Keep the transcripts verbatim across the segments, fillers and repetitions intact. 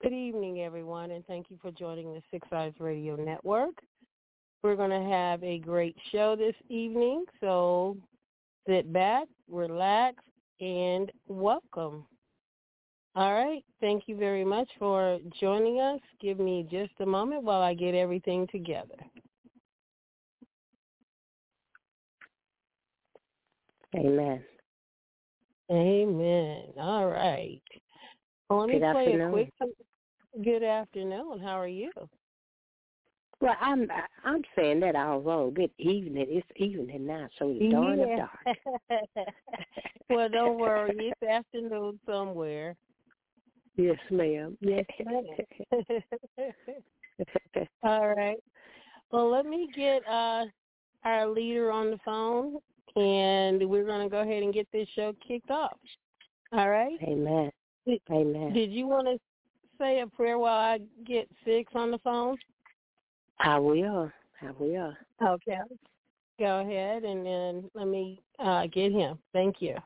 Good evening, everyone, and thank you for joining the Six Eyes Radio Network. We're going to have a great show this evening, so sit back, relax, and welcome. All right, thank you very much for joining us. Give me just a moment while I get everything together. Amen. Amen. All right. Well, let me Good play afternoon. a quick. Good afternoon. How are you? Well, I'm I'm saying that all wrong. Good evening. It's evening now, so it's dawn of Yeah. dark. Well, don't worry. It's afternoon somewhere. Yes, ma'am. Yes, ma'am. All right. Well, let me get uh, our leader on the phone, and we're going to go ahead and get this show kicked off. All right? Amen. Did, Amen. did you want to say a prayer while I get Six on the phone? I will. I will. Okay. Go ahead, and then let me uh, get him. Thank you.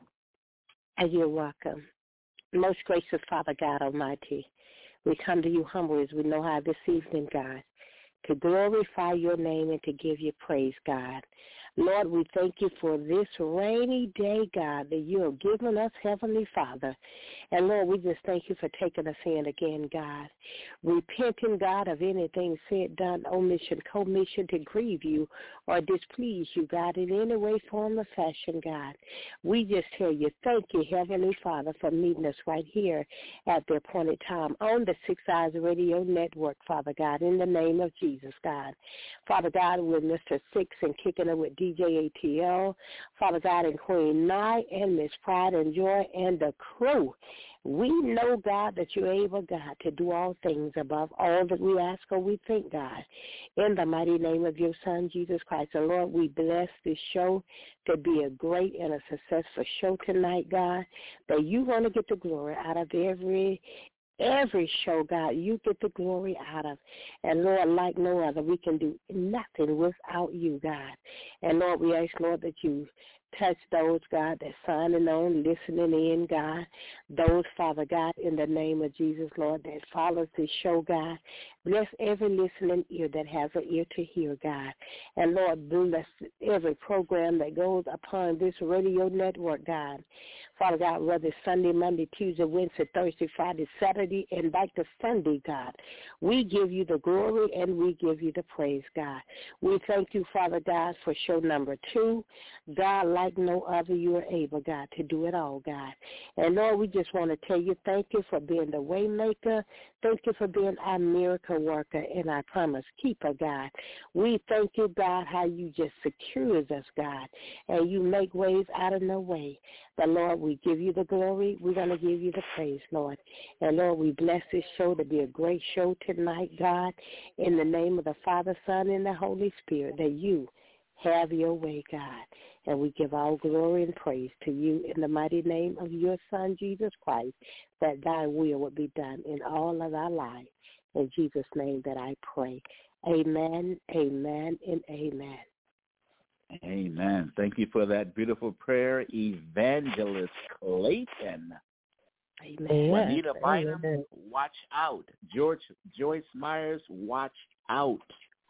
And you're welcome. Most gracious Father God Almighty, we come to you humble as we know how this evening, God, to glorify your name and to give you praise, God. Lord, we thank you for this rainy day, God, that you have given us, Heavenly Father. And, Lord, we just thank you for taking us in again, God. Repenting, God, of anything said, done, omission, commission to grieve you or displease you, God, in any way, form, or fashion, God. We just tell you, thank you, Heavenly Father, for meeting us right here at the appointed time on the Six Eyes Radio Network, Father God, in the name of Jesus, God. Father God, with Mister Six and kicking it with D J A T L, Father God, and Queen Nye and Miss Pride and Joy and the crew. We know, God, that you're able, God, to do all things above all that we ask or we think, God, in the mighty name of your Son, Jesus Christ. And, Lord, we bless this show to be a great and a successful show tonight, God, that you want to get the glory out of every Every show, God, you get the glory out of. And, Lord, like no other, we can do nothing without you, God. And, Lord, we ask, Lord, that you touch those, God, that signing on, listening in, God. Those, Father God, in the name of Jesus, Lord, that follows this show, God. Bless every listening ear that has an ear to hear, God. And, Lord, bless every program that goes upon this radio network, God. Father God, whether it's Sunday, Monday, Tuesday, Wednesday, Thursday, Friday, Saturday, and back to Sunday, God. We give you the glory and we give you the praise, God. We thank you, Father God, for show number two. God, like no other, you are able, God, to do it all, God. And, Lord, we just want to tell you thank you for being the way maker. Thank you for being our miracle worker and our promise keeper, God. We thank you, God, how you just secures us, God, and you make ways out of no way. But, Lord, we give you the glory. We're going to give you the praise, Lord. And, Lord, we bless this show to be a great show tonight, God, in the name of the Father, Son, and the Holy Spirit, that you have your way, God. And we give all glory and praise to you in the mighty name of your Son, Jesus Christ, that thy will would be done in all of our lives. In Jesus' name that I pray. Amen, amen, and amen. Amen. Thank you for that beautiful prayer, Evangelist Clayton. Amen. Juanita Bynum, Amen. watch out. George Joyce Myers, watch out.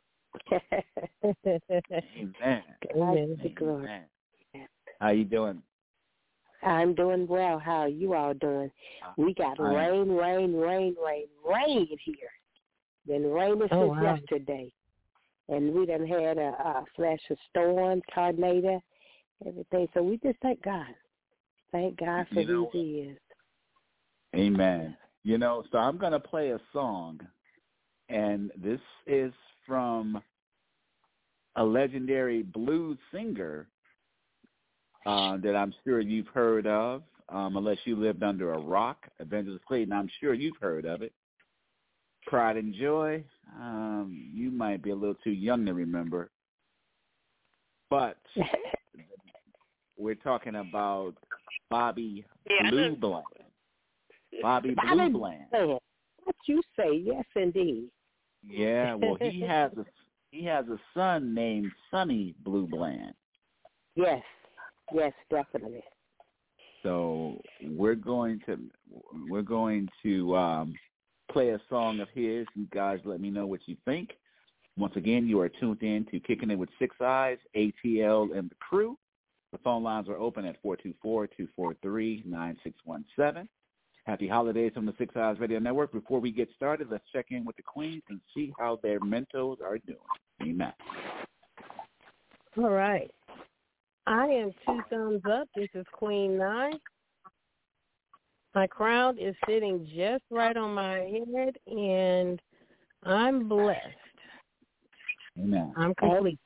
Amen. Amen. Amen. How you doing? I'm doing well. How are you all doing? We got I rain, rain, rain, rain, rain here. Been raining Oh, since wow. yesterday. And we done had a, a flash of storm, tornado, everything. So we just thank God. Thank God for You know, who he is. Amen. You know, so I'm going to play a song, and this is from a legendary blues singer uh, that I'm sure you've heard of, um, unless you lived under a rock. Evangelist Clayton, I'm sure you've heard of it. Pride and Joy, um, you might be a little too young to remember. But we're talking about Bobby Yeah. Blue Bland. Bobby Bobby Blue Bland. Bland. What you say? Yes, indeed. Yeah, well, he has a he has a son named Sonny Blue Bland. Yes, yes, definitely. So we're going to we're going to um, play a song of his. You guys let me know what you think. Once again, you are tuned in to Kicking It with Six Eyes, A T L, and the crew. The phone lines are open at four two four, two four three, nine six one seven. Happy holidays from the Six Eyes Radio Network. Before we get started, let's check in with the Queens and see how their mentos are doing. Amen. All right. I am two thumbs up. This is Queen Nine. My crown is sitting just right on my head, and I'm blessed. Amen. I'm complete.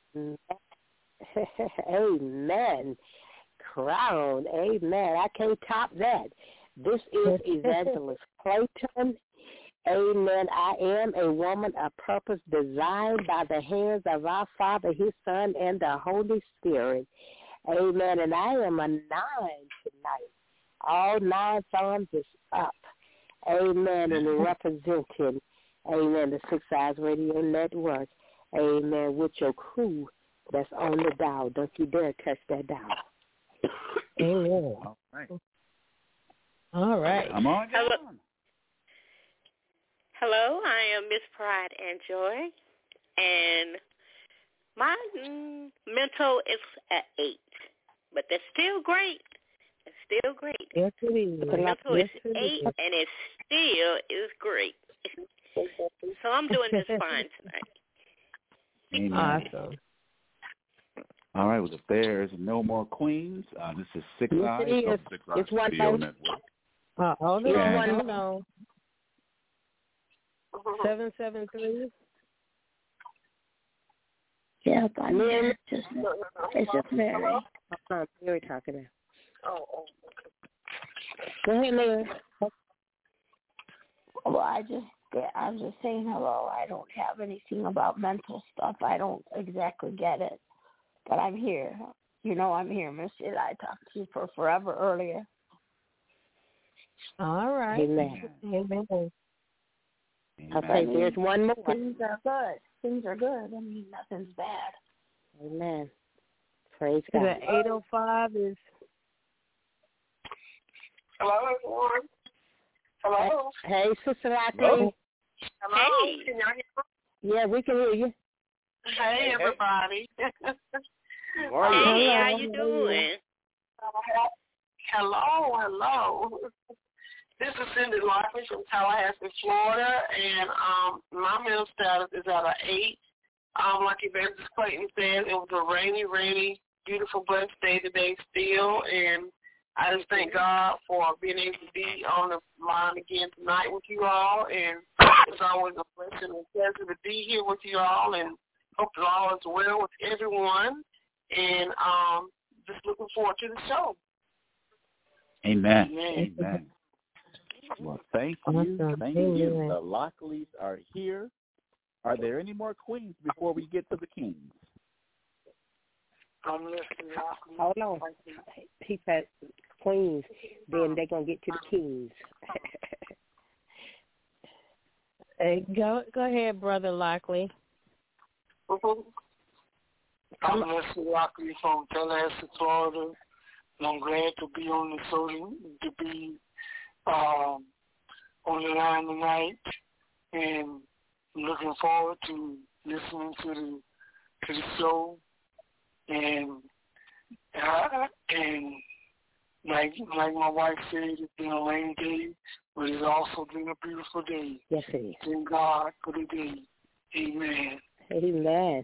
Amen. Crown. Amen. I can't top that. This is Evangelist Clayton. Amen. I am a woman of purpose designed by the hands of our Father, His Son, and the Holy Spirit. Amen. And I am a nine tonight. All nine thumbs is up. Amen. And representing, amen, the Six Eyes Radio Network. Amen. With your crew that's on the dial. Don't you dare touch that dial. Amen. All right. All right. I'm on. Hello. Hello, I am Miss Pride and Joy, and my mm, mental is at eight, but that's still great. It's still great. Yes, it is. The mental yes, is it eight, is. and it still is great. So I'm doing just fine tonight. Amen. Awesome. All right, well, if there's no more queens, uh, this is Six Yes, Eyes it from is. Six Eyes It's one Radio thing. Network. Uh, hold on, Yeah. hold on. seven seven three. Yep, I'm here. Just, it's just Mary. Uh, Mary talking now. Oh, oh. Go ahead, Mary. Well, I just, I'm just saying hello. I don't have anything about mental stuff. I don't exactly get it, but I'm here. You know, I'm here, Miss Ed. I talked to you for forever earlier. All right. Amen. Amen. Okay, there's one more. Things are good. Things are good. I mean, nothing's bad. Amen. Praise God. The eight oh five is. Hello, everyone. Hello. Hey, Sister Lockley. Hello. Hey. Can y'all hear me? Yeah, we can hear you. Hey, everybody. How are you? Hey, Hello. how you doing? Hello, hello. This is Cindy Lockley from Tallahassee, Florida, and um, my mental status is at an eight. Um, like Evangelist Clayton said, it was a rainy, rainy, beautiful, blessed day today still, and I just thank God for being able to be on the line again tonight with you all, and it's always a blessing and pleasure to be here with you all, and hope that all is well with everyone, and um, just looking forward to the show. Amen. Amen. Amen. Well, thank you. Awesome. Thank Amen. you. The Lockleys are here. Are there any more queens before we get to the kings? I'm listening. Hold on. He said queens. Then they're going to get to the kings. Hey, go go ahead, Brother Lockley. Mm-hmm. I'm Leslie Lockley from Tallahassee, Florida, and I'm glad to be on the show, to be um, on the line tonight, and looking forward to listening to the to the show, and uh, and like like my wife said, it's been a rainy day, but it's also been a beautiful day. Yes, it is. Thank God for the day. Amen. Amen.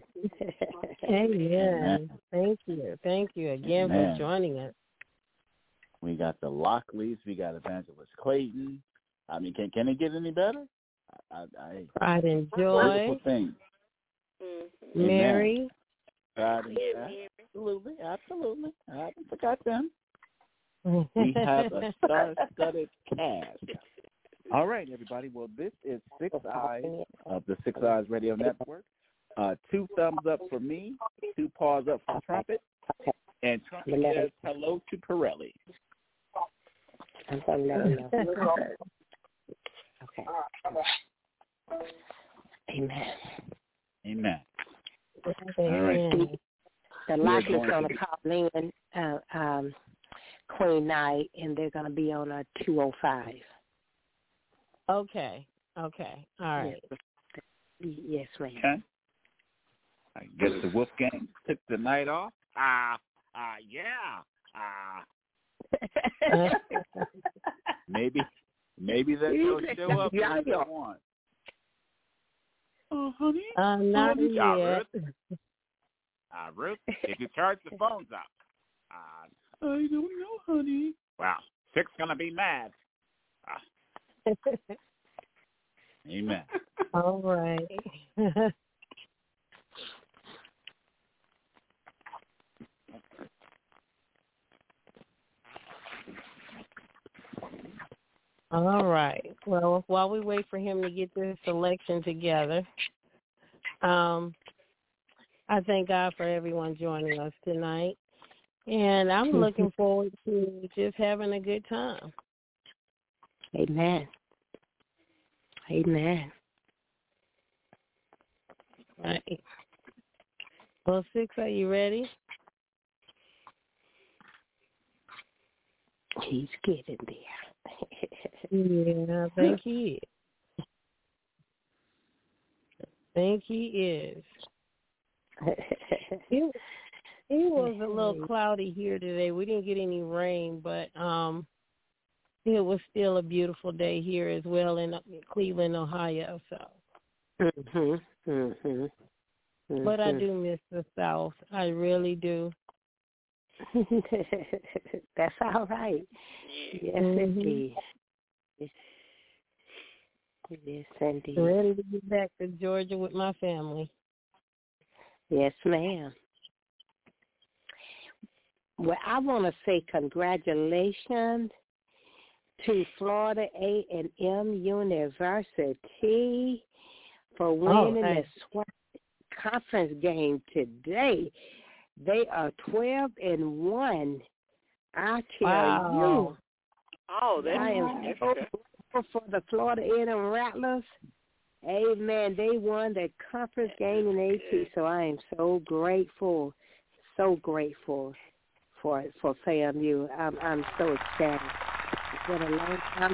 Amen. Thank you. Thank you again Amen. for joining us. We got the Lockleys. We got Evangelist Clayton. I mean, can can it get any better? I, I, Pride and wonderful Joy. thing. Mm-hmm. Mary. Pride and Yeah, Joy. Mary. Absolutely, absolutely. I haven't forgot them. We have a star-studded cast. All right, everybody. Well, this is Six Eyes of the Six Eyes Radio Network. Uh, two thumbs up for me, two paws up for Trumpet, and Trumpet says hello to Pirelli. I'm going to let him know. Okay. Amen. Amen. Amen. The Lockleys going to call in uh, um, Queen Night, and they're going to be on a two oh five. Okay. Okay. All right. Yes, ma'am. Okay. I guess the Wolfgang took the night off. Ah, uh, ah, uh, yeah. Ah. Uh. maybe, maybe that will show up if they want. Oh, honey. Uh, not honey. yet. Uh, Ruth. Uh, Ruth, did you charge the phones up? Uh, I don't know, honey. Well, Six gonna be mad. Uh. Amen. All right. All right. Well, while we wait for him to get this selection together, um, I thank God for everyone joining us tonight. And I'm looking forward to just having a good time. Amen. Amen. Right. Well, Six, are you ready? He's getting there. Yeah, I think he is. I think he is. it, it was a little cloudy here today. We didn't get any rain, but um, it was still a beautiful day here as well in Cleveland, Ohio. So. Mhm. Mhm. But I do miss the South. I really do. That's all right. Yes, mm-hmm. indeed. Yes, indeed. Ready to get back to Georgia with my family. Yes, ma'am. Well, I want to say congratulations to Florida A and M University for winning oh, the SWAT conference game today. They are twelve and one. I tell wow. you. Oh, that's I am so grateful for the Florida A and M Rattlers. Amen. They won the conference game in A P, so I am so grateful, so grateful for for F A M U. I'm I'm so ecstatic. It's been a long time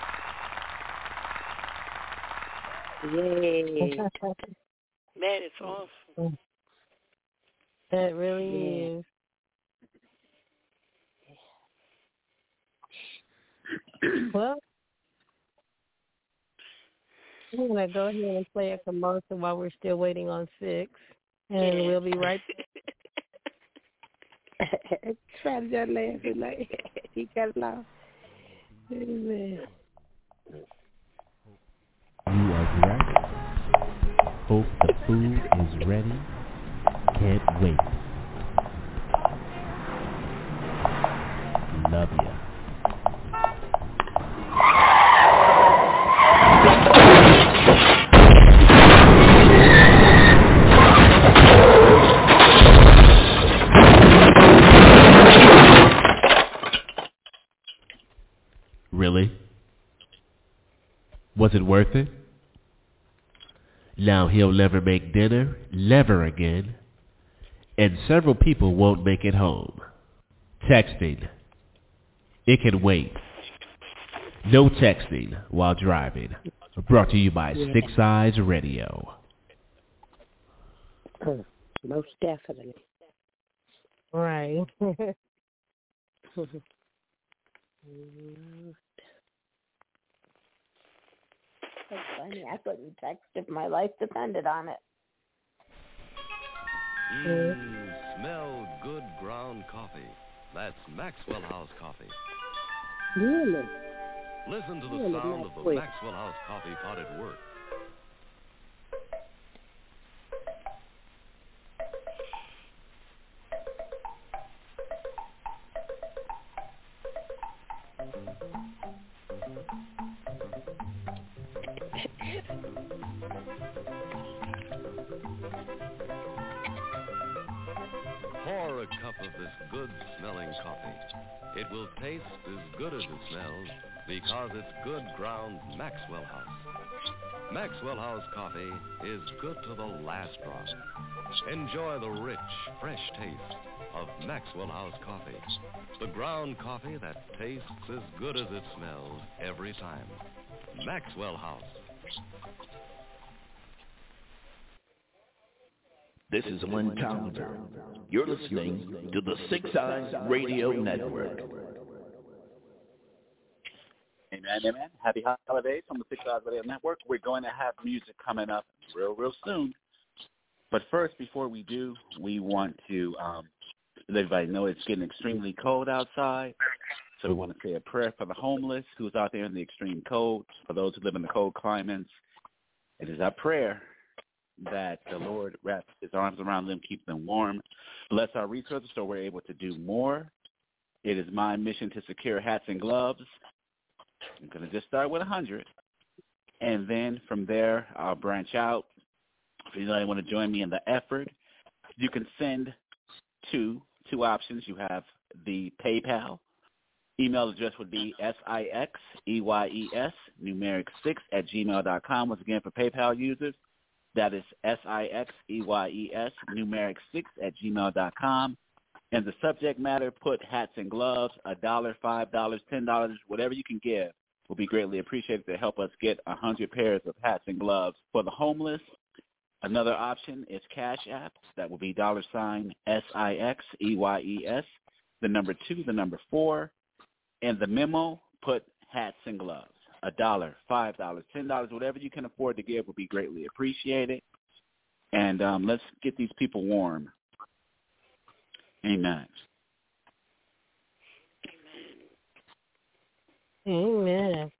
coming. Yay! Man, it's awesome. It really yeah. is. Well, I'm going to go ahead and play a commercial while we're still waiting on Six, and yeah. we'll be right back. Trying to laugh like he got lost. Amen. You are correct. Hope the food is ready. Can't wait. Love ya. Really? Was it worth it? Now he'll never make dinner, never again, and several people won't make it home. Texting. It can wait. No texting while driving. Brought to you by yeah. Six Eyes Radio. Most definitely. right. That's funny. I couldn't text if my life depended on it. Mmm, smell good ground coffee. That's Maxwell House coffee. Really? Listen to the really sound of the quick. Maxwell House coffee pot at work. Pour a cup of this good-smelling coffee. It will taste as good as it smells because it's good ground Maxwell House. Maxwell House coffee is good to the last drop. Enjoy the rich, fresh taste of Maxwell House coffee. The ground coffee that tastes as good as it smells every time. Maxwell House. This is Lynn Townsend. You're listening to the Six Eyes Radio Network. Amen, amen. Happy holidays from the Six Eyes Radio Network. We're going to have music coming up real, real soon. But first, before we do, we want to um, let everybody know it's getting extremely cold outside. So we want to say a prayer for the homeless who's out there in the extreme cold, for those who live in the cold climates. It is our prayer that the Lord wraps his arms around them, keep them warm, bless our resources so we're able to do more. It is my mission to secure hats and gloves. I'm going to just start with one hundred. And then from there, I'll branch out. If you want to join me in the effort, you can send two, two options. You have the PayPal. Email address would be S I X E Y E S, numeric six at gmail dot com. Once again, for PayPal users, that is S I X E Y E S, numeric six at gmail dot com. And the subject matter, put hats and gloves, a dollar, five dollars, ten dollars, whatever you can give will be greatly appreciated to help us get one hundred pairs of hats and gloves for the homeless. Another option is Cash App. That will be dollar sign S I X E Y E S, the number two, the number four. And the memo, put hats and gloves. A dollar, five dollars, ten dollars, whatever you can afford to give will be greatly appreciated. And um, let's get these people warm. Amen. Amen.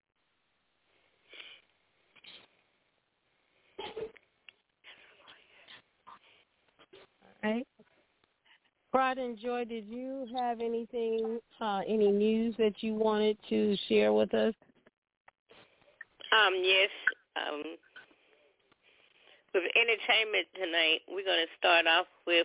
All right. Pride and Joy, did you have anything, uh, any news that you wanted to share with us? Um, yes. Um, with entertainment tonight, we're going to start off with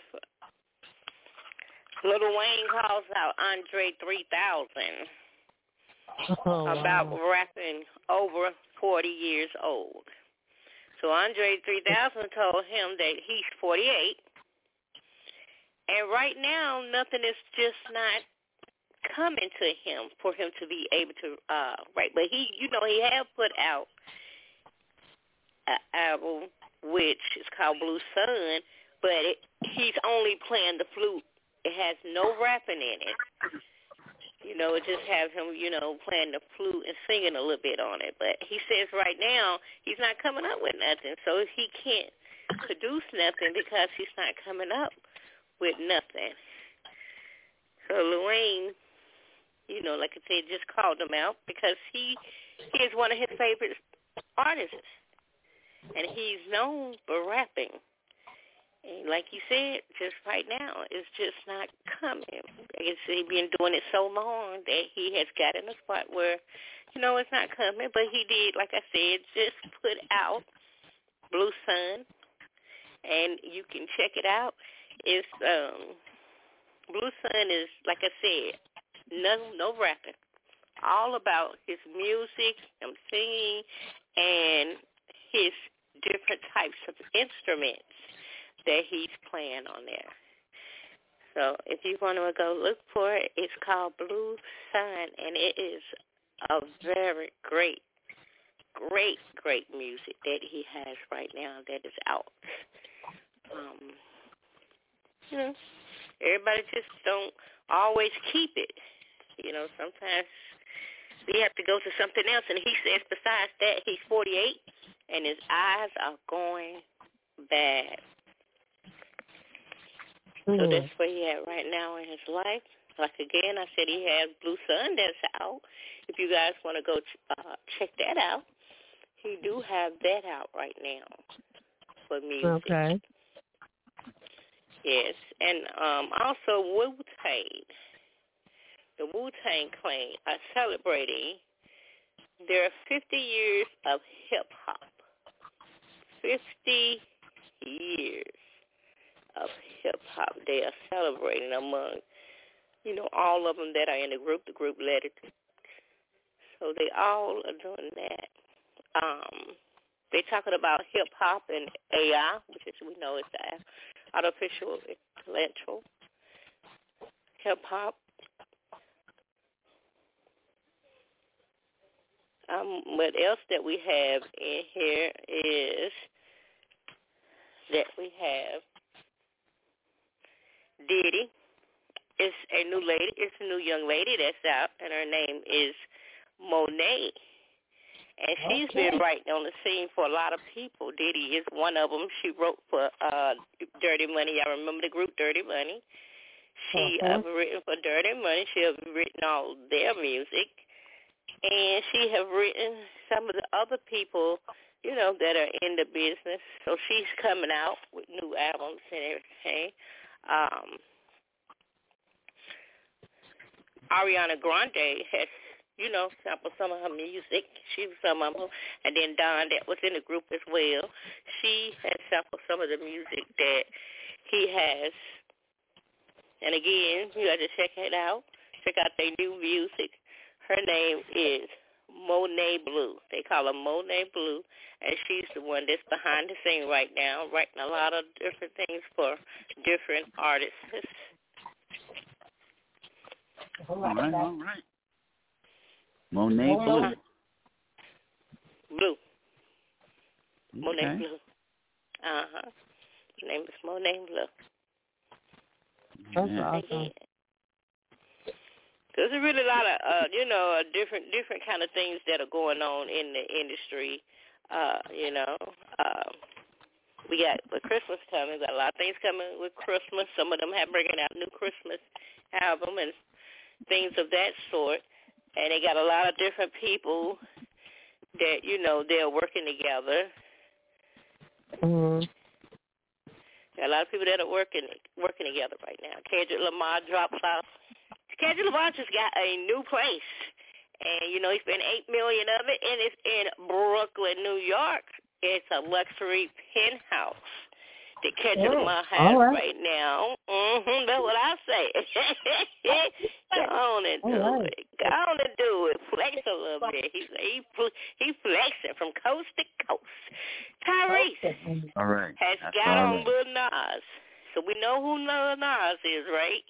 Lil Wayne calls out Andre three thousand oh, about wow. rapping over forty years old. So Andre three thousand told him that he's forty-eight. And right now, nothing is just not coming to him for him to be able to uh, write. But he, you know, he had put out an album which is called Blue Sun, but it, he's only playing the flute. It has no rapping in it. You know, it just has him, you know, playing the flute and singing a little bit on it. But he says right now he's not coming up with nothing, so he can't produce nothing because he's not coming up with nothing. So Lil Wayne, you know, like I said, just called him out because he, he is one of his favorite artists, and he's known for rapping. And like you said, just right now, it's just not coming. I guess he's been doing it so long that he has got in a spot where, you know, it's not coming. But he did, like I said, just put out Blue Sun, and you can check it out. It's um, Blue Sun is, like I said, no no rapping, all about his music, him singing, and his different types of instruments that he's playing on there. So if you want to go look for it, it's called Blue Sun, and it is a very great, great, great music that he has right now that is out. Um, you know, everybody just don't always keep it. You know, sometimes we have to go to something else. And he says besides that, he's forty-eight, and his eyes are going bad. Mm-hmm. So that's where he at right now in his life. Like, again, I said he had Blue Sun that's out. If you guys want to go uh, check that out, he do have that out right now for music. Okay. Yes, and um, also Wu-Tang. The Wu-Tang Clan are celebrating their fifty years of hip-hop. fifty years of hip-hop they are celebrating among, you know, all of them that are in the group, the group led it. So they all are doing that. Um, they're talking about hip-hop and A I, which is, we know is the artificial intellectual hip-hop. um, what else that we have in here is that we have Diddy. It's a new lady. It's a new young lady that's out, and her name is Monet. And she's okay. been right on the scene for a lot of people. Diddy is one of them. She wrote for uh, Dirty Money. I remember the group Dirty Money. She uh-huh. have written for Dirty Money. She have written all their music. And she have written some of the other people, you know, that are in the business. So she's coming out with new albums and everything. Um, Ariana Grande has, you know, sampled some of her music. She was some of them. And then Don, that was in the group as well. She has sampled some of the music that he has. And again, you got to check it out. Check out their new music. Her name is Monet Blue. They call her Monet Blue, and she's the one that's behind the scene right now, writing a lot of different things for different artists. All right, all right. Monet Blue. Blue. Okay. Monet Blue. Uh-huh. Her name is Monet Blue. That's awesome. There's a really lot of, uh, you know, different different kind of things that are going on in the industry. Uh, you know, uh, we got with Christmas coming. We got a lot of things coming with Christmas. Some of them have bringing out new Christmas album and things of that sort. And they got a lot of different people that, you know, they're working together. Mm-hmm. Got a lot of people that are working working together right now. Kendrick Lamar drops out. Kendrick Lamar just got a new place, and, you know, he spent eight million dollars of it, and it's in Brooklyn, New York. It's a luxury penthouse that Kendrick oh, Lamar has right. right now. Mm-hmm, that's what I say. Go on and do right. it. Go on and do it. Flex a little bit. He's he, he flexing from coast to coast. Tyrese all right. has That's got on right. Lil Nas. So we know who Lil Nas is, right?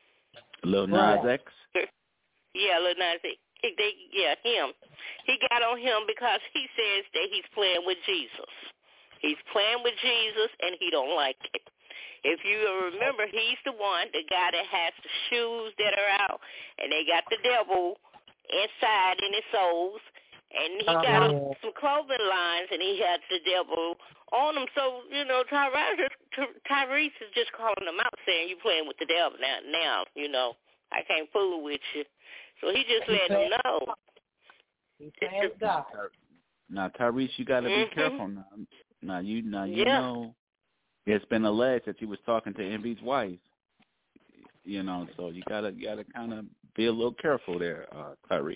Lil Nas X? Yeah, Lil Nas X. They, yeah, him. He got on him because he says that he's playing with Jesus. He's playing with Jesus, and he don't like it. If you remember, he's the one, the guy that has the shoes that are out, and they got the devil inside in his soles, and he got uh-huh. some clothing lines, and he has the devil on him. So, you know, Tyrese, Tyrese is just calling him out, saying, you playing with the devil now, now, you know. I can't fool with you. So he just let him know. He's playing with God. Now, Tyrese, you got to be mm-hmm. careful now. Now, you, now, you yeah. know, it's been alleged that you was talking to Envy's wife. You know, so you got to you gotta kind of be a little careful there, uh, Tyrese.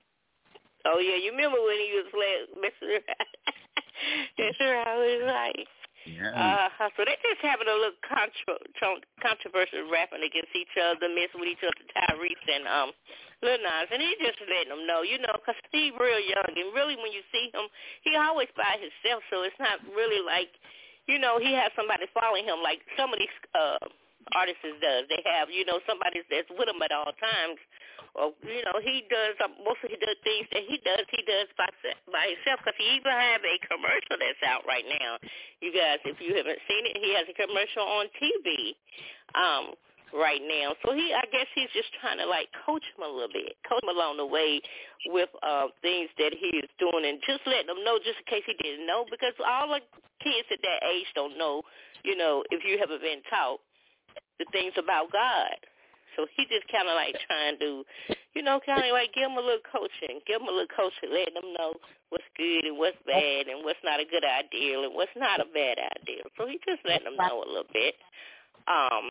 Oh, yeah, you remember when he was messing around? That's around his life. Yeah. Uh, so they just having a little contro- controversial rapping against each other, messing with each other, Tyrese and um, Lil Nas, and he just letting them know, you know, because he's real young, and really when you see him, he always by himself, so it's not really like, you know, he has somebody following him like some of these uh, artists does. They have, you know, somebody that's with him at all times. Or, you know, he does, um, most of the things that he does, he does by, by himself, because he even have a commercial that's out right now. You guys, if you haven't seen it, he has a commercial on T V um, right now. So he, I guess he's just trying to, like, coach him a little bit, coach him along the way with uh, things that he is doing, and just letting them know, just in case he didn't know, because all the kids at that age don't know, you know, if you haven't been taught the things about God. So he just kind of like trying to, you know, kind of like give them a little coaching, give them a little coaching, letting them know what's good and what's bad and what's not a good idea and what's not a bad idea. So he just letting them know a little bit. Um,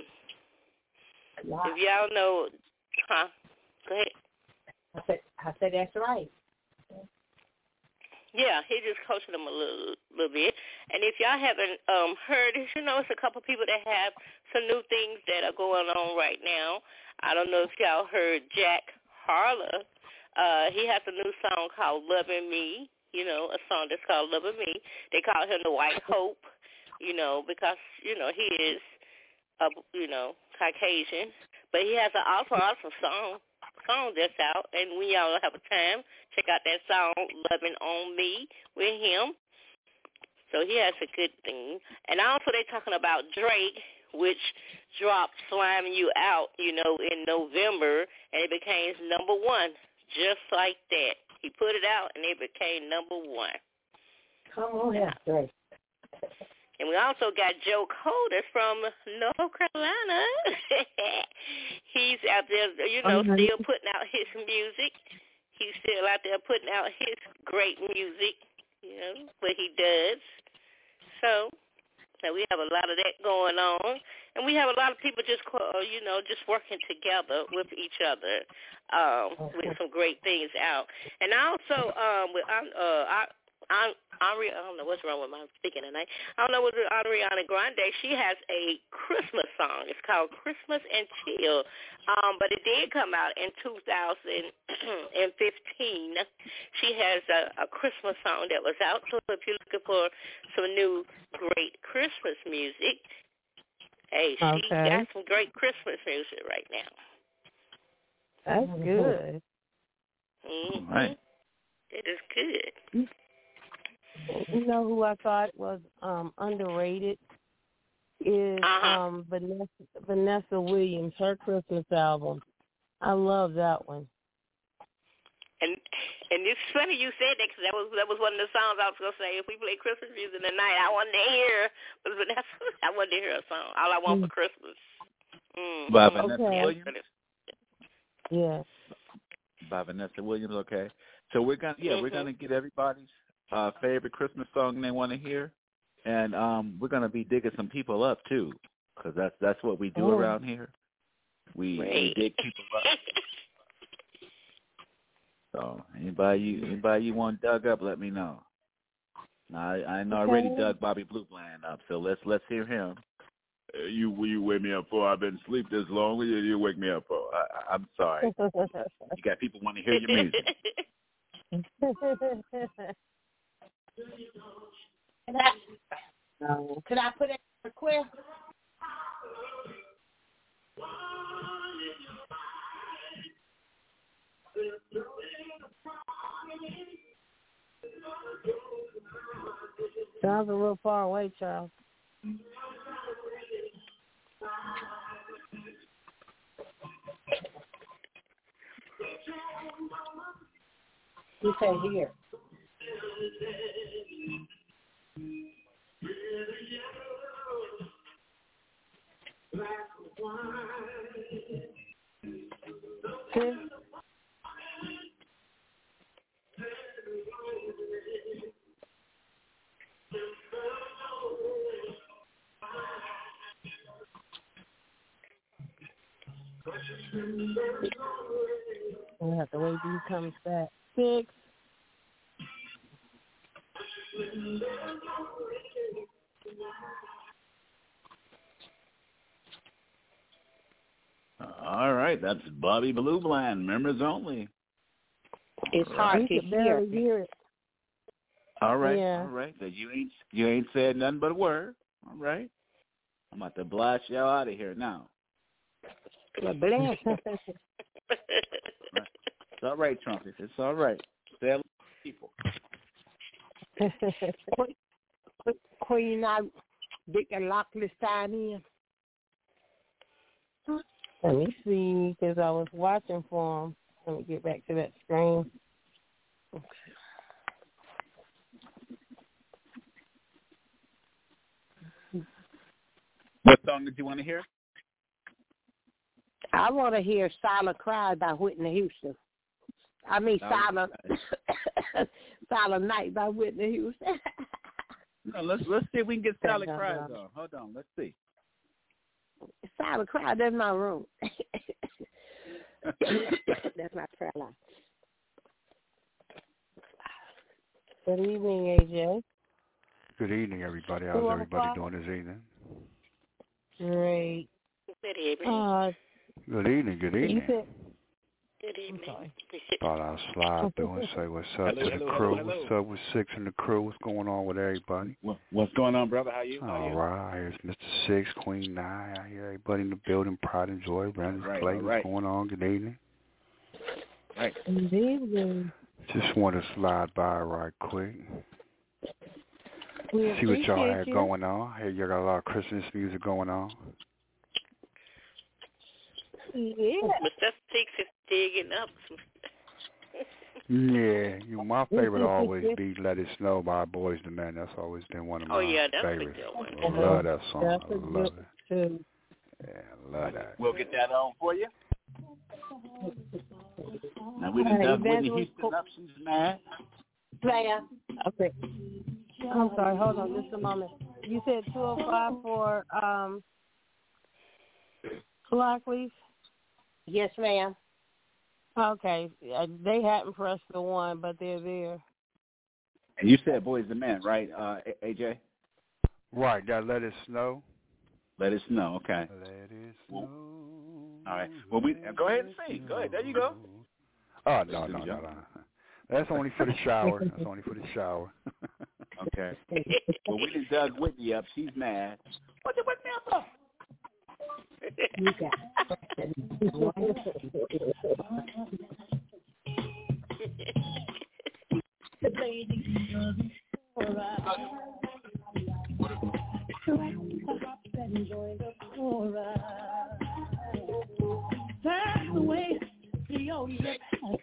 if y'all know, huh? Go ahead. I said, I said that's right. Yeah, he just coaching them a little, little bit. And if y'all haven't um, heard, you know, it's a couple people that have some new things that are going on right now. I don't know if y'all heard Jack Harlow. Uh, he has a new song called Loving Me, you know, a song that's called Loving Me. They call him the White Hope, you know, because, you know, he is, a, you know, Caucasian. But he has an awesome, awesome song song that's out, and when y'all have a time, check out that song, Loving on Me, with him. So he has a good thing. And also they're talking about Drake, which dropped Sliming You Out, you know, in November, and it became number one, just like that. He put it out, and it became number one. Come on, yeah. Drake. And we also got Joe Cole, that's from North Carolina. He's out there, you know, mm-hmm. still putting out his music. He's still out there putting out his great music, you know, what he does. So, so we have a lot of that going on. And we have a lot of people just, you know, just working together with each other um, okay. with some great things out. And also, um, with, uh, I, I, Ari, I don't know what's wrong with my speaking tonight. I don't know what's with Ariana Grande. She has a Christmas song. It's called Christmas and Chill. Um, but it did come out in two thousand fifteen. She has a, a Christmas song that was out. So if you're looking for some new great Christmas music, hey, she okay. got some great Christmas music right now. That's good. Mm-hmm. Right. It is good. You know who I thought was um, underrated is uh-huh. um, Vanessa, Vanessa Williams, her Christmas album. I love that one. And and it's funny you said that because that was that was one of the songs I was gonna say. If we play Christmas music tonight, I wanted to hear was Vanessa. I wanted to hear a song. All I want mm. for Christmas. Mm. By Vanessa okay. Williams. Yes. By Vanessa Williams. Okay. So we're gonna yeah mm-hmm. we're gonna get everybody's uh, favorite Christmas song they want to hear, and um, we're gonna be digging some people up too, because that's that's what we do oh. around here. We, we dig people up. So anybody you anybody you want dug up, let me know. I I know okay. already dug Bobby Blue Bland up, so let's let's hear him. Uh, you you wake me up for? I've been asleep this long. What did you wake me up for? I, I'm sorry. You got people want to hear your music. Can I, no. Can I put it in a quiz? Sounds a little far away, Charles. You say here. Okay. We'll have to wait till he comes back. Six. All right, that's Bobby Blue Bland, members only. It's hard to hear. hear it. All right, yeah. all right. So you ain't you ain't said nothing but a word. All right. I'm about to blast y'all out of here now. Blast. It's all right, Trumpet. It's all right. Stay people. Queen, I get the lockless time in. Let me see, because I was watching for him. Let me get back to that screen. Okay. What song did you want to hear? I want to hear Silent Cry by Whitney Houston. I mean, Silent Silent Night by Whitney Houston. No, let's let's see if we can get Silent Cries on. Hold on, let's see. Silent Cry, that's my room. That's my prayer life. Good evening, A J. Good evening, everybody. How's everybody doing this evening? Great. Good evening. Uh, good evening, good evening. Good evening. Thought I'd slide through and say what's up hello, to hello, the crew. hello, hello. What's up with Six and the crew? What's going on with everybody? What, what's going on, brother? How you? How All you? right. Here's Mister Six, Queen Nine. I hear everybody in the building. Pride and Joy. Brandon right, Clay. right. What's going on? Good evening. Right. Indeed. Just want to slide by right quick. We See what y'all appreciate had you. going on. Hey, you got a lot of Christmas music going on. Yeah. Mister Six is digging up some. Yeah, you know, my favorite always be "Let It Snow" by Boys the Men. That's always been one of my Oh yeah, that's favorites. a good I one. love that song. That's I a love good it. too. Yeah, I love that. We'll get that on for you. Now we done All right, dug Whitney Evangelist Houston up. She's mad. Player. Okay. I'm sorry. Hold on just a moment. You said two oh five for um, Blackleaf? Yes, ma'am. Okay. Uh, they hadn't pressed the one, but they're there. And you said Boys the Men, right, uh, A J? Right, that "Let It Snow." Let it snow, okay. Let it snow. All right. Well, we go ahead and sing. Go ahead. There you go. Oh, no, no, no, no. That's only for the shower. That's only for the shower. Okay. Well, we just dug Whitney up. She's mad. What the Whitney up? You got That's the way the old lips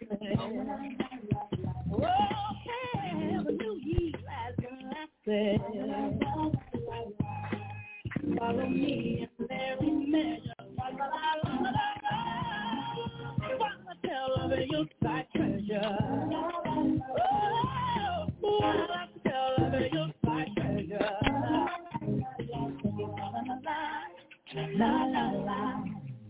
oh, have a new year as I said. Follow me and every measure. Wanna tell of your side treasure. Oh, wanna tell of your side treasure. La la la.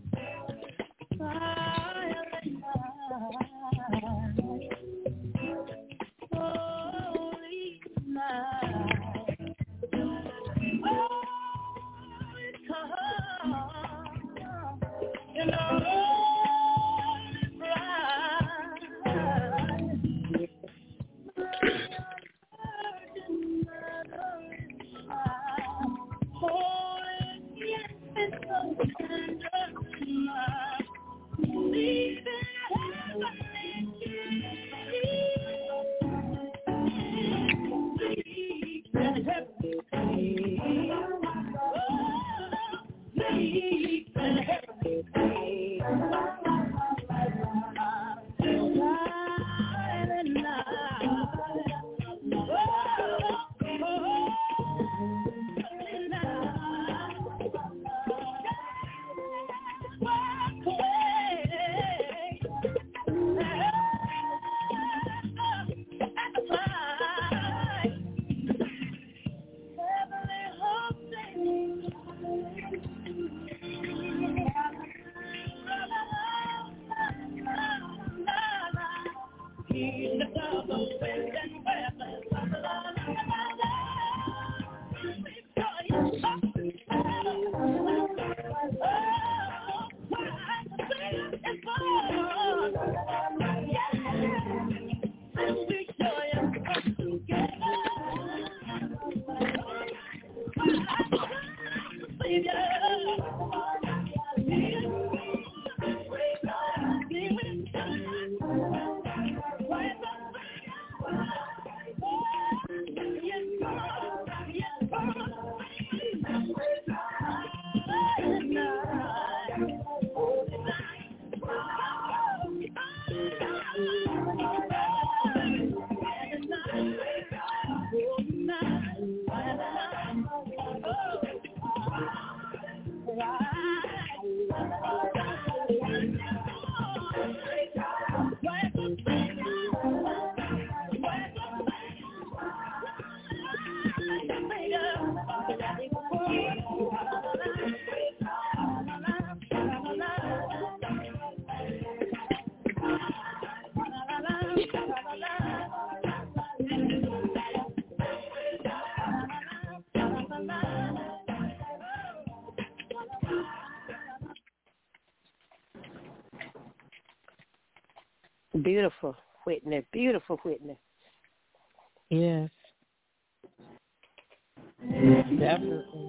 Holy night. Oh, it comes, you know, it's Beautiful, Whitney. Beautiful, Whitney. Yes. Definitely.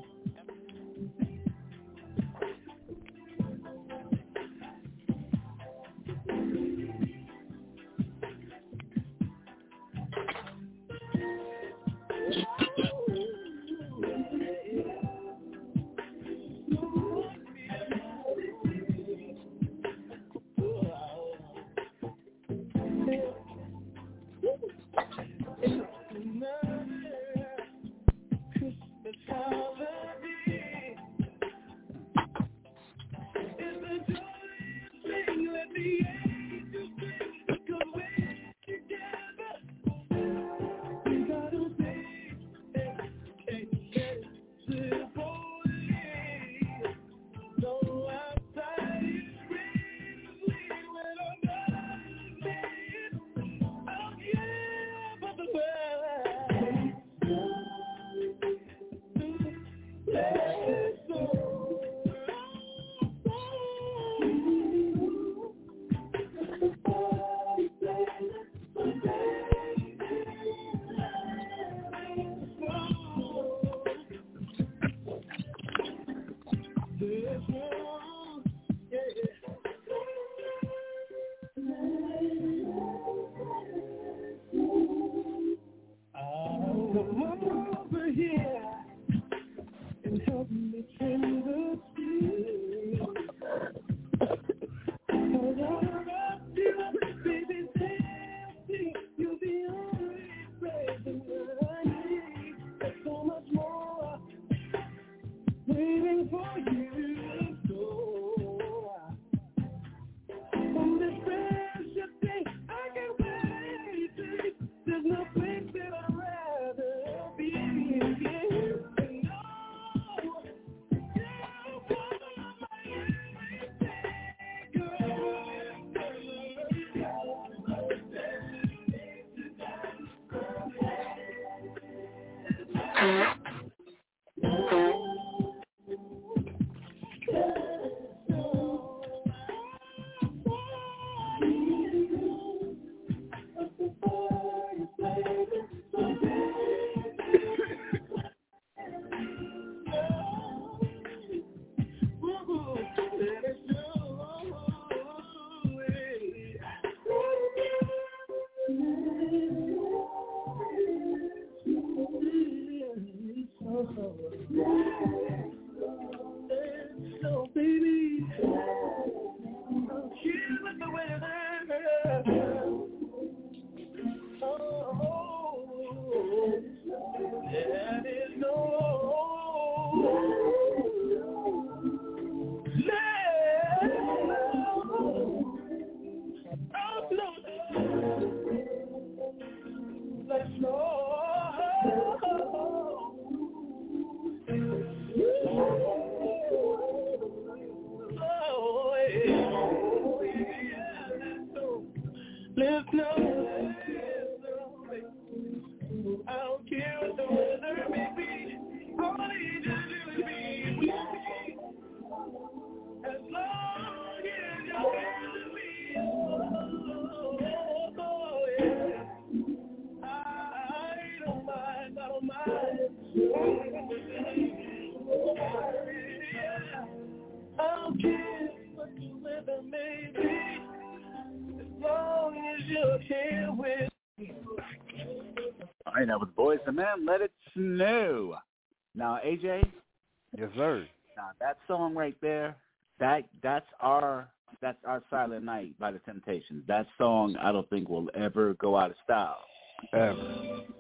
All right, that was Boys and Men, Let It Snow. Now, A J? Yes, sir. Now, that song right there, that that's our that's our Silent Night by the Temptations. That song, I don't think will ever go out of style. Ever.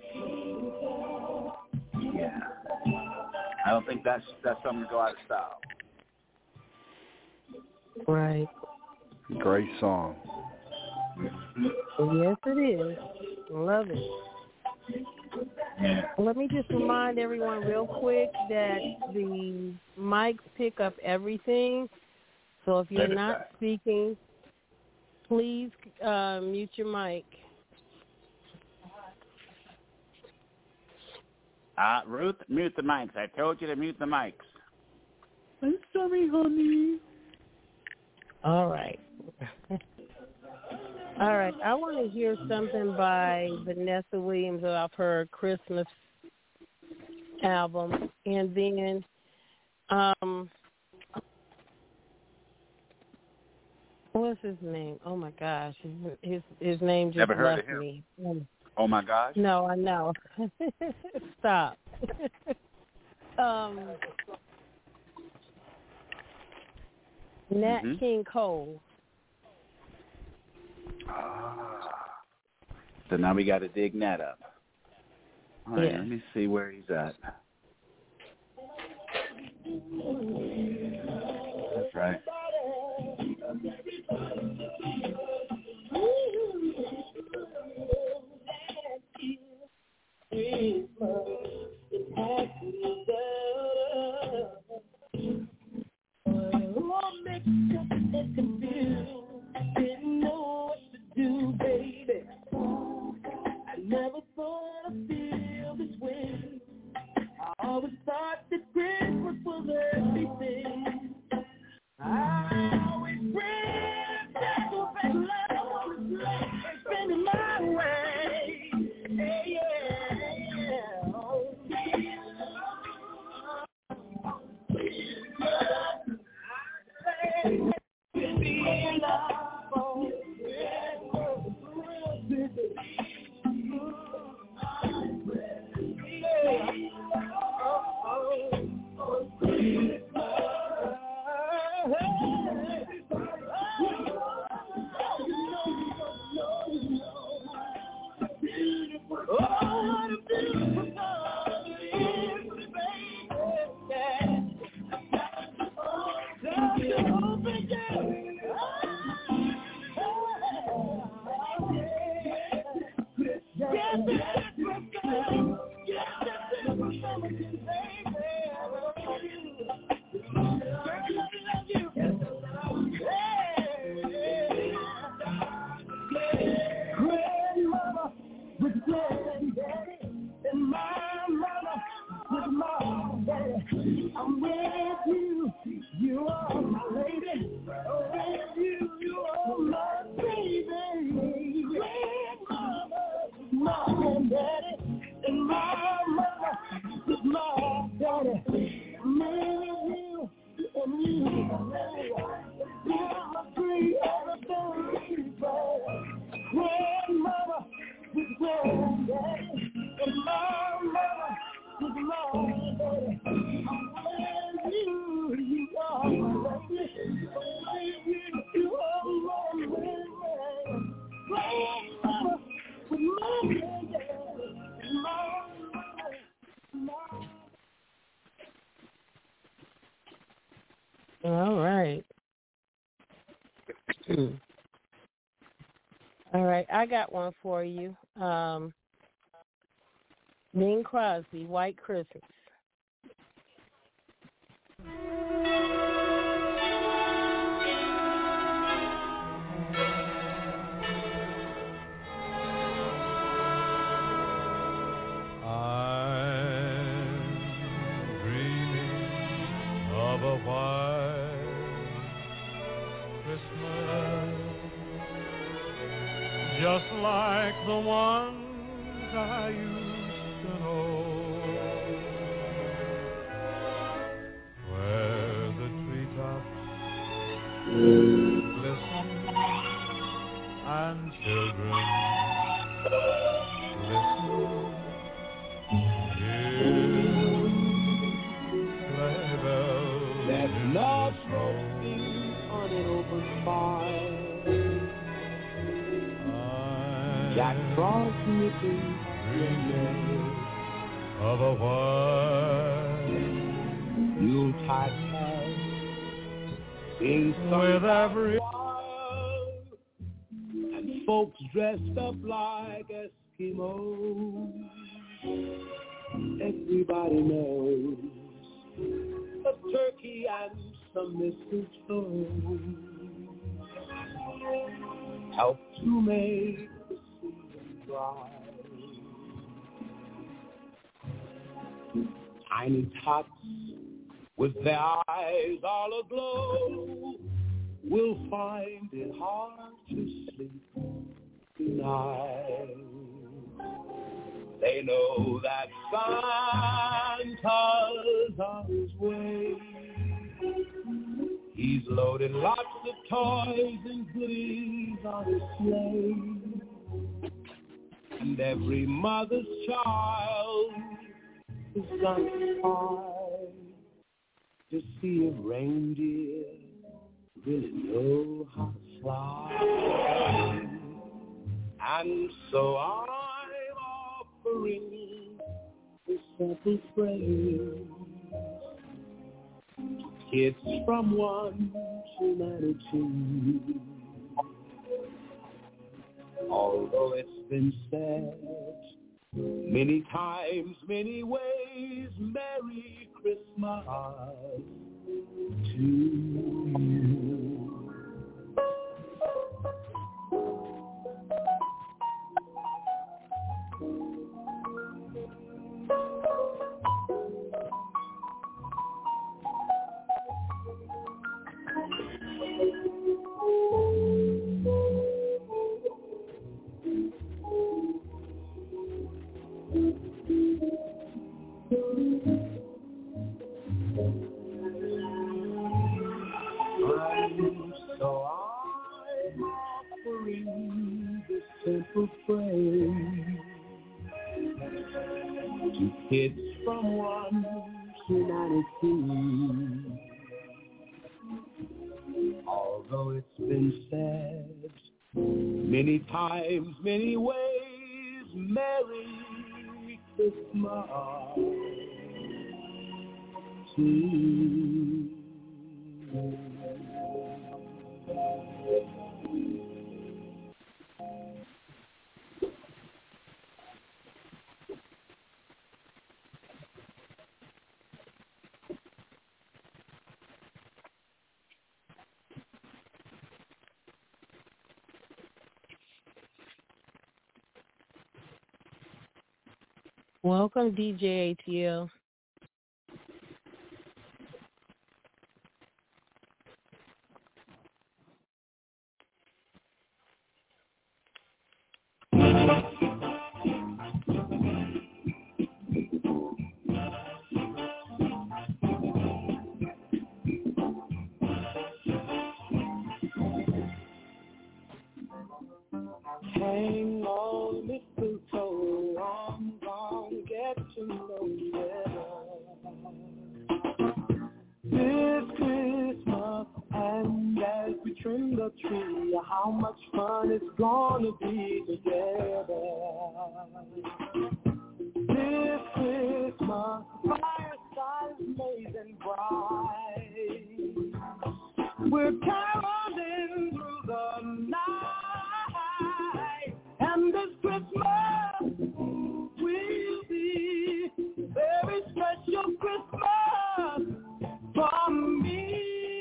Yeah. I don't think that's that's something to go out of style. Right. Great song. Yes, it is. Love it. Yeah. Let me just remind everyone real quick that the mics pick up everything. So if you're not speaking, please uh, mute your mic. Uh, Ruth, mute the mics. I told you to mute the mics. I'm sorry, honey. All right. All right. I want to hear something by Vanessa Williams off her Christmas album. And then um, what's his name? Oh, my gosh. His his, his name just Never heard left of him. me. Oh, my gosh. No, I know. Stop. um, Nat Mm-hmm. King Cole. Ah. So now we got to dig Nat up. All right, Yeah. let me see where he's at. That's right. always thought that Christmas was everything. I always prayed that the best love was spending my way. Yeah, yeah. Oh, be love, oh, I'm with you, you are my lady. With you, you are my baby. Grandmama, mom and daddy, and my mama is my daddy. I'm with you, and you are my free everything. Grandmama with granddaddy, and my mama with my daddy. You, you are my baby. You, you are my baby. Grandmama with my daddy, my mama. All right. All right, I got one for you. Um, Bing Crosby, White Christmas. I'm dreaming of a white Christmas, just like the ones I used to know, where the treetops glisten and children listen. There's no smoking on an open fire. Jack Frost knitting dreaming of a white Yuletide carol being sung with every while, and folks dressed up like Eskimos. Everybody knows a turkey and some mistletoe help to make the season bright. Tiny tots with their eyes all aglow will find it hard to sleep tonight. They know that Santa's on his way. He's loaded lots of toys and goodies on his sleigh. And every mother's child is gonna try to see if reindeer really know how to fly. And so I'm offering this simple phrase to kids from one to ninety-two. Although it's been said many times, many ways, Merry Christmas to you. It's from one United Kingdom. Although it's been said many times, many ways, Merry Christmas to you. Welcome, D J A T L. Hang on, mistletoe, I'm gonna get to know you better. This Christmas, and as we trim the tree, how much fun it's gonna be together. This Christmas, fireside is blazing bright. We're caroling through the night, and this Christmas will be a very special Christmas for me.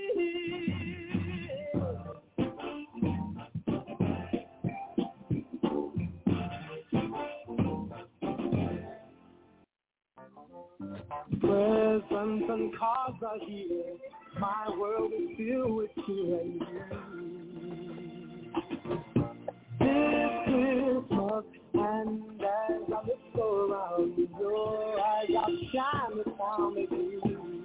Presents and cards are here. My world is filled with you and you. This Christmas, and as I look around, your eyes outshine the sound of you.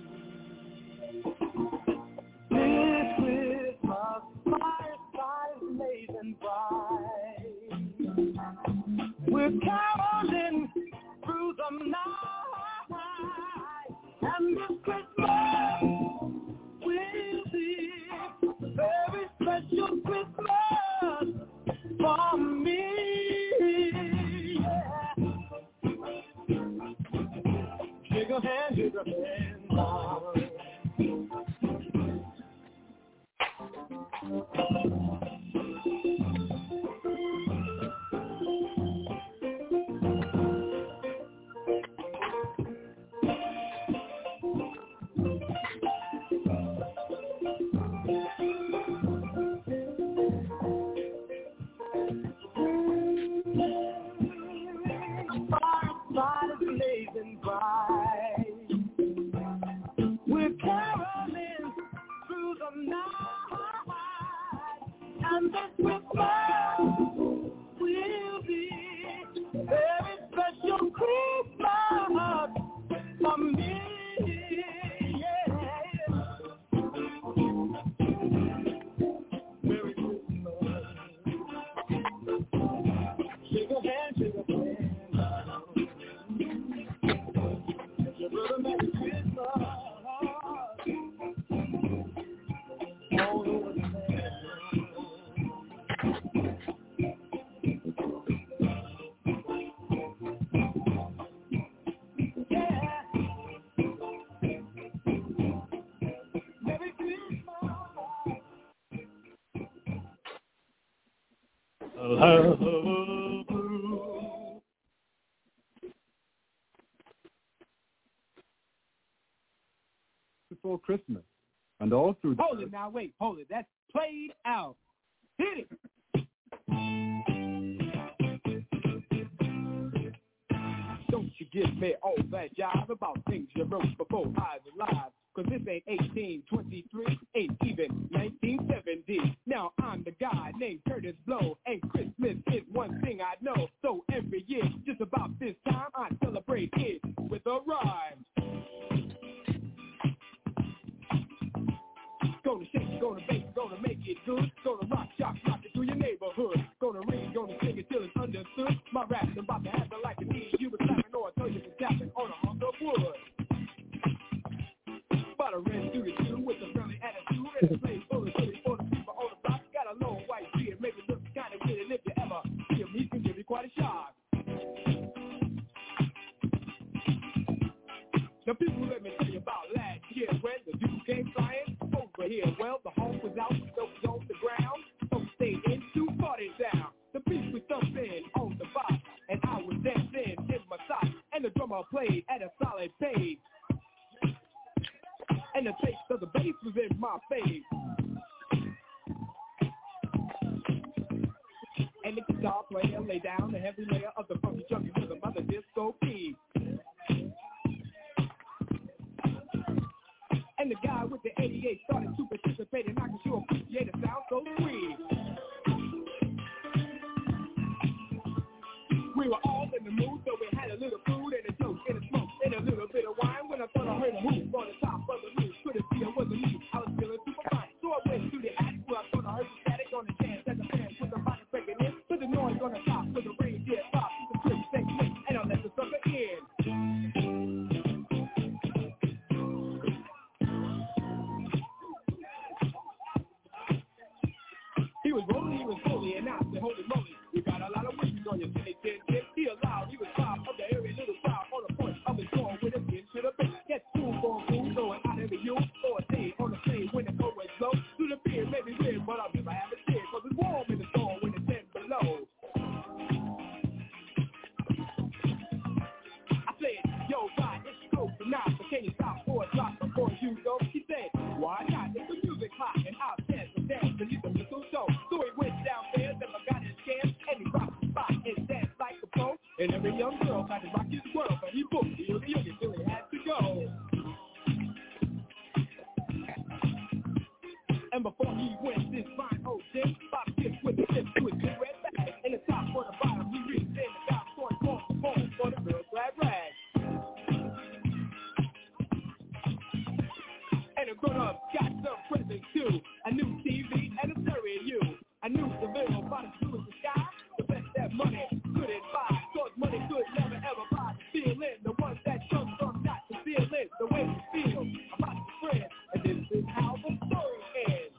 This Christmas, fireside is blazing bright. We're caroling through the night, and this Christmas will be a very special Christmas for me. Yeah. Shake a hand, shake a hand, now. We're caroling through the night, and this Christmas will be a very special Christmas for me. Yeah. Merry Christmas. Shake a hand, shake a hand. Merry Christmas. All over the land. Yeah. Merry Christmas. Before Christmas and all through the Hold it now, wait, hold it. That's played out. Hit it. Don't you give me all that jive about things you wrote before I was alive. Cause this ain't eighteen twenty-three, ain't even nineteen seventy. Now I'm the guy named Curtis Blow, and Christmas is one thing I know. So every year, just about this time, I celebrate it with a rhyme. Gonna shake, gonna bake, gonna make it good. Gonna rock, shock, rock it through your neighborhood. Gonna ring, gonna sing it till it's understood. My rap's about to happen like a need. You was laughing so I told you to tap it on a hunk of wood. But I ran through the queue with a friendly attitude and a place full of goodies for the people on the block. Got a long white beard, make it look kind of weird, and if you ever see him, he can give you quite a shock. Now people, let me tell you about last year when the dude came flying over here. Well, the home was out, so was on the ground, so we stayed in two parties down. The beat was thumping on the box, and I was dancing in my socks, and the drummer played at a solid pace. And the taste of the bass was in my face. And the guitar player lay down the heavy layer of the funky junkie rhythm of the disco key. And the guy with the eighty-eight started to participate, and I can sure appreciate the sound so sweet. We were all in the mood, so we had a little food and a joke and a smoke and a little bit of wine. When I thought I heard a hoop on the top of the roof, couldn't see it wasn't me. I was feeling super fine, so I went to the attic where I thought I heard the static on the chance that the fans with the body breaking in. Put the noise on the top, so the rain did pop, the trip take place, and I let the sucker in. He was rolling, he was holy, and I said, holy moly, you got a lot of wings on your chin, chin, chin. He allowed, he was proud of the airy little crowd on the point of his door with his skin to the base. Get cool, going cool, going out every you, or a day on the plane when the cold went slow. To the beer, maybe weird, but I'll never have a tear, cause it's warm in the storm when it's ten below. I said, yo, God, it's cold tonight, but can you stop for a drop before you go? He said, why not? It's the music hot, and I'll dance and dance beneath the mistletoe. So he went downstairs and I got his can, and he rocked the spot and danced like a pro. And every young girl got to rock his world, but he booked the yogi yogi till he had to go. And before he went, this fine old thing, Bob Gibbs with the tip to his big red bag. And the top or the bottom, he reached in and got for his phone, phone for the girl's glad rag. And the grown-ups got some presents too. A new T V and a stereo. I knew the bill by the blue of the sky. The best that money couldn't buy. Cause money could never ever buy the feeling. The ones that comes from not to feel it. The way you feel about your friends. And this is how the story ends.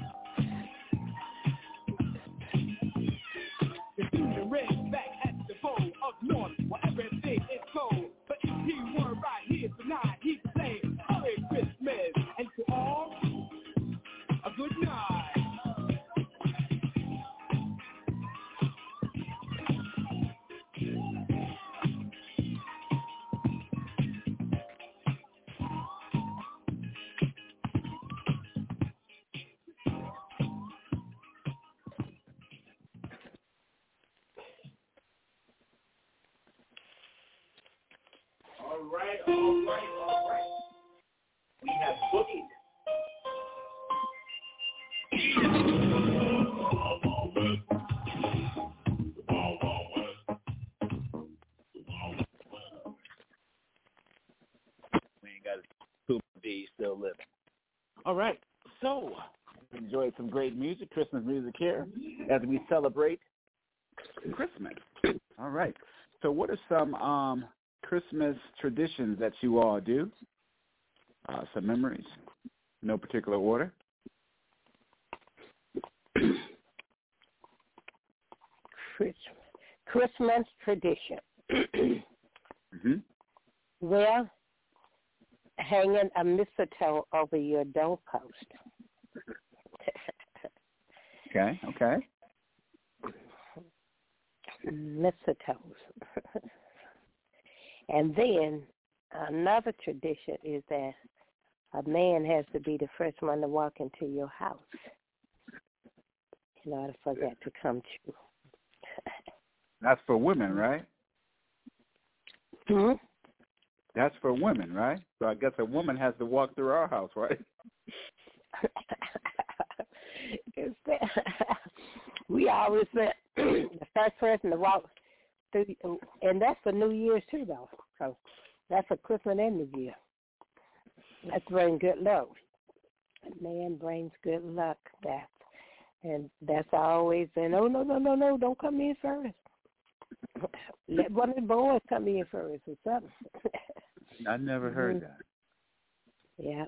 The student ran back at the pole up north where everything is cold. But if he weren't right here tonight, he'd say, Merry Christmas. And to all, a good night. All right, all right, all right. We have bookies. We ain't got to be still living. All right, so we enjoyed some great music, Christmas music here, as we celebrate Christmas. All right. So what are some um, Christmas traditions that you all do? Uh, some memories, no particular order. Christmas, Christmas tradition. mm-hmm. Well, hanging a mistletoe over your doorpost. Okay, okay. Mistletoes. And then another tradition is that a man has to be the first one to walk into your house in order for that to come true. That's for women, right? Hmm? That's for women, right? So I guess a woman has to walk through our house, right? It's that we always say the first person to walk through, and that's for New Year's too, though. So that's for Christmas and New Year. That's bring good luck. Man brings good luck. That and that's always. And oh no no no no! Don't come in first. Let one of the boys come in first or something. I never heard mm-hmm. that. Yeah.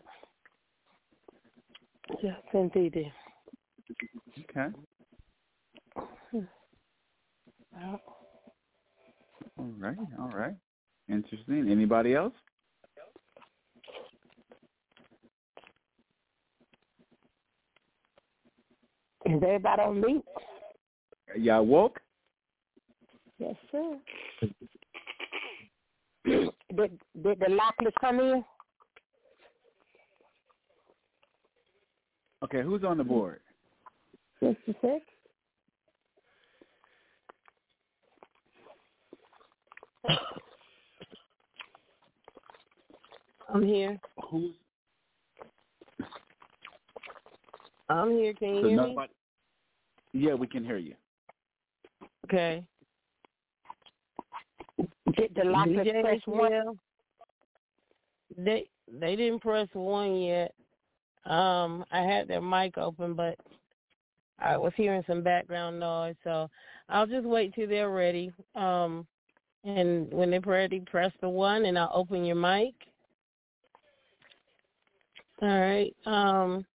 Yes, indeed. Okay. Well, all right, all right. Interesting. Anybody else? Is everybody on mute? Y'all woke? Yes, sir. did, did the Lockless come in? Okay, who's on the board? Sister Six. I'm here. Who's? I'm here. Can you so hear nobody... me? Yeah, we can hear you. Okay. Did the Lockless press one? They they didn't press one yet. Um, I had their mic open, but I was hearing some background noise, so I'll just wait till they're ready. Um, and when they're ready, press the one, and I'll open your mic. All right. Um,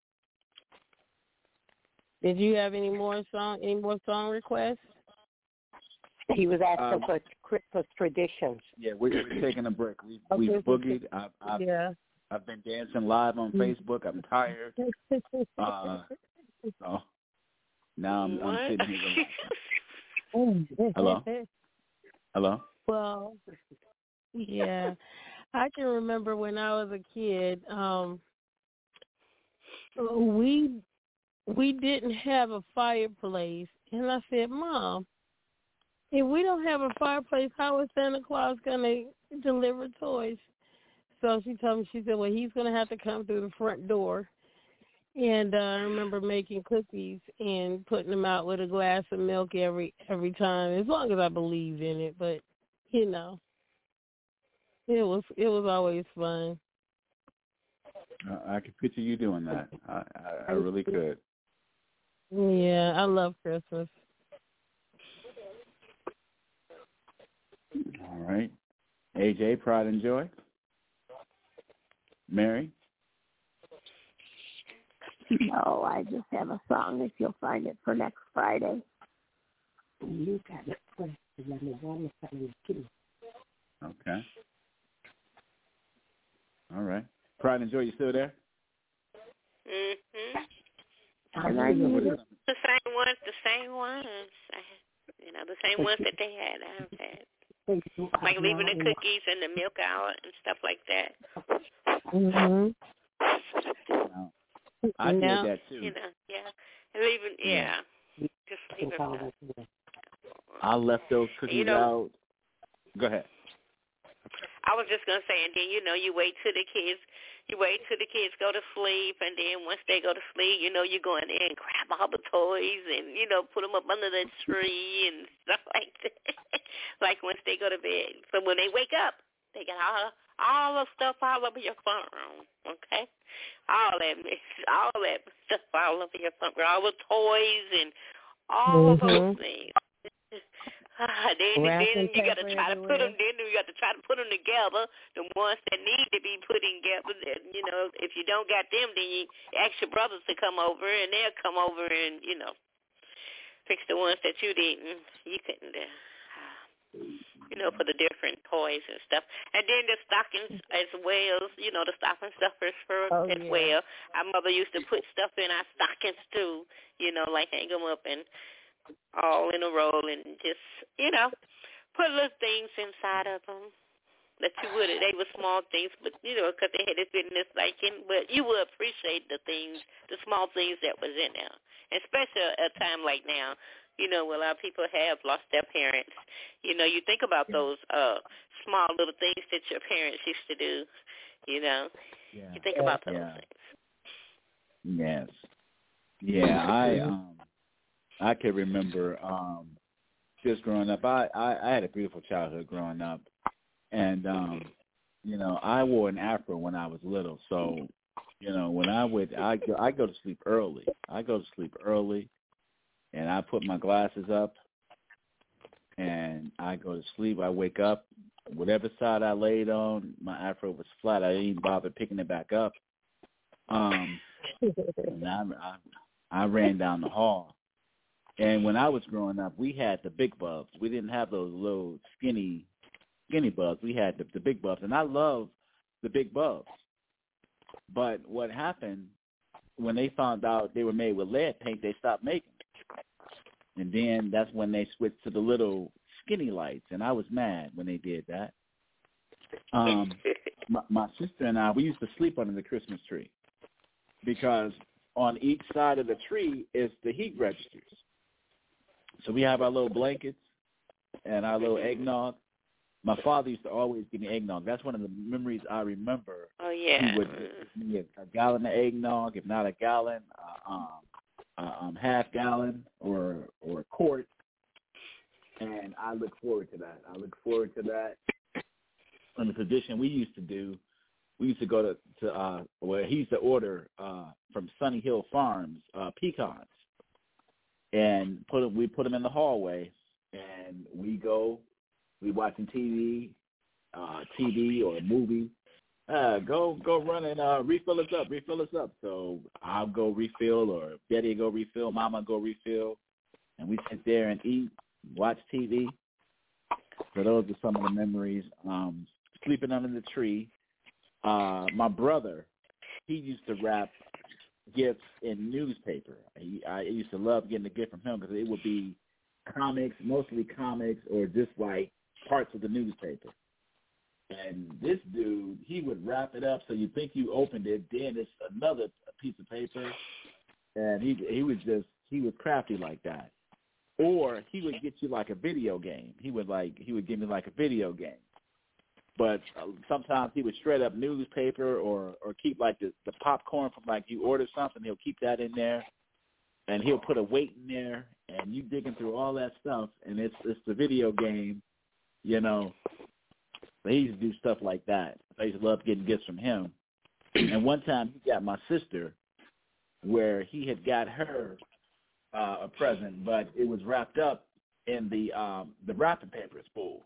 did you have any more song? Any more song requests? He was asking uh, for Christmas traditions. Yeah, we're, we're taking a break. We Okay, we okay. boogied. I've, I've, Yeah. I've been dancing live on Facebook. I'm tired. Uh, so now I'm, I'm sitting here. Going, hello. Hello. Well, yeah, I can remember when I was a kid. Um, we we didn't have a fireplace, and I said, "Mom, if we don't have a fireplace, how is Santa Claus going to deliver toys?" So she told me, she said, well, he's going to have to come through the front door. And uh, I remember making cookies and putting them out with a glass of milk every every time, as long as I believed in it. But, you know, it was it was always fun. Uh, I could picture you doing that. I, I, I really could. Yeah, I love Christmas. All right. A J, Pride and Joy. Mary? No, I just have a song if you'll find it for next Friday. You got it. Okay. All right. Pride and Joy, you still there? Mhm. And I What The same ones, the same ones. You know, the same ones that they had. I've had. Like leaving the cookies and the milk out and stuff like that. Mhm. I did now, that too. You know, yeah. And leaving, yeah. yeah. Just leave it out. I left those cookies you know, out. Go ahead. I was just gonna say, and then you know, you wait till the kids, you wait till the kids go to sleep, and then once they go to sleep, you know, you go in there and grab all the toys and you know, put them up under the tree and stuff like that. Like once they go to bed, so when they wake up, they got all all the stuff all over your front room. Okay, all that all that stuff all over your front room, all the toys and all mm-hmm. those things. Ah, then then you got to try to put them. Then you got to try to put them together. The ones that need to be put together. You know, if you don't got them, then you ask your brothers to come over, and they'll come over and you know fix the ones that you didn't. You couldn't. Uh, you know, for the different toys and stuff, and then the stockings as well. You know, the stocking stuffers for oh, as yeah. well. Our mother used to put stuff in our stockings too. You know, like hang them up and. all in a row and just, you know, put little things inside of them that you would, they were small things, but, you know, because they had this goodness liking, but you would appreciate the things, the small things that was in there, especially at a time like now, you know, where a lot of people have lost their parents. You know, you think about those uh, small little things that your parents used to do, you know. Yeah. You think about those yeah. things. Yes. Yeah, I um I can remember um just growing up. I, I, I had a beautiful childhood growing up, and um you know I wore an afro when I was little. So you know when I would I go I go to sleep early. I go to sleep early, and I put my glasses up, and I go to sleep. I wake up, whatever side I laid on, my afro was flat. I didn't even bother picking it back up. Um, and I, I, I ran down the hall. And when I was growing up, we had the big bubs. We didn't have those little skinny, skinny bubs. We had the, the big bubs, and I love the big bubs. But what happened when they found out they were made with lead paint, they stopped making them. And then that's when they switched to the little skinny lights, and I was mad when they did that. Um, my, my sister and I, we used to sleep under the Christmas tree because on each side of the tree is the heat registers. So we have our little blankets and our little eggnog. My father used to always give me eggnog. That's one of the memories I remember. Oh, yeah. He would give me a, a gallon of eggnog, if not a gallon, uh, um, uh, um, half gallon or or a quart. And I look forward to that. I look forward to that. And the tradition we used to do, we used to go to, to uh, well, he used to order uh, from Sunny Hill Farms uh, pecans. And put them, we put them in the hallway, and we go, we watching T V, uh, T V or a movie. Uh, go go run and uh, refill us up, refill us up. So I'll go refill, or Betty go refill, Mama go refill, and we sit there and eat, watch T V. So those are some of the memories. Um, sleeping under the tree. Uh, my brother, he used to wrap gifts in newspaper. I, I used to love getting a gift from him because it would be comics, mostly comics, or just like parts of the newspaper. And this dude, he would wrap it up so you think you opened it, then it's another piece of paper. And he he was just, he was crafty like that. Or he would get you like a video game. He would like, he would give me like a video game. But uh, sometimes he would shred up newspaper or, or keep like the, the popcorn from like you order something. He'll keep that in there, and he'll put a weight in there, and you digging through all that stuff, and it's it's the video game, you know. He used to do stuff like that. I used to love getting gifts from him. And one time he got my sister where he had got her uh, a present, but it was wrapped up in the um, the wrapping paper spool.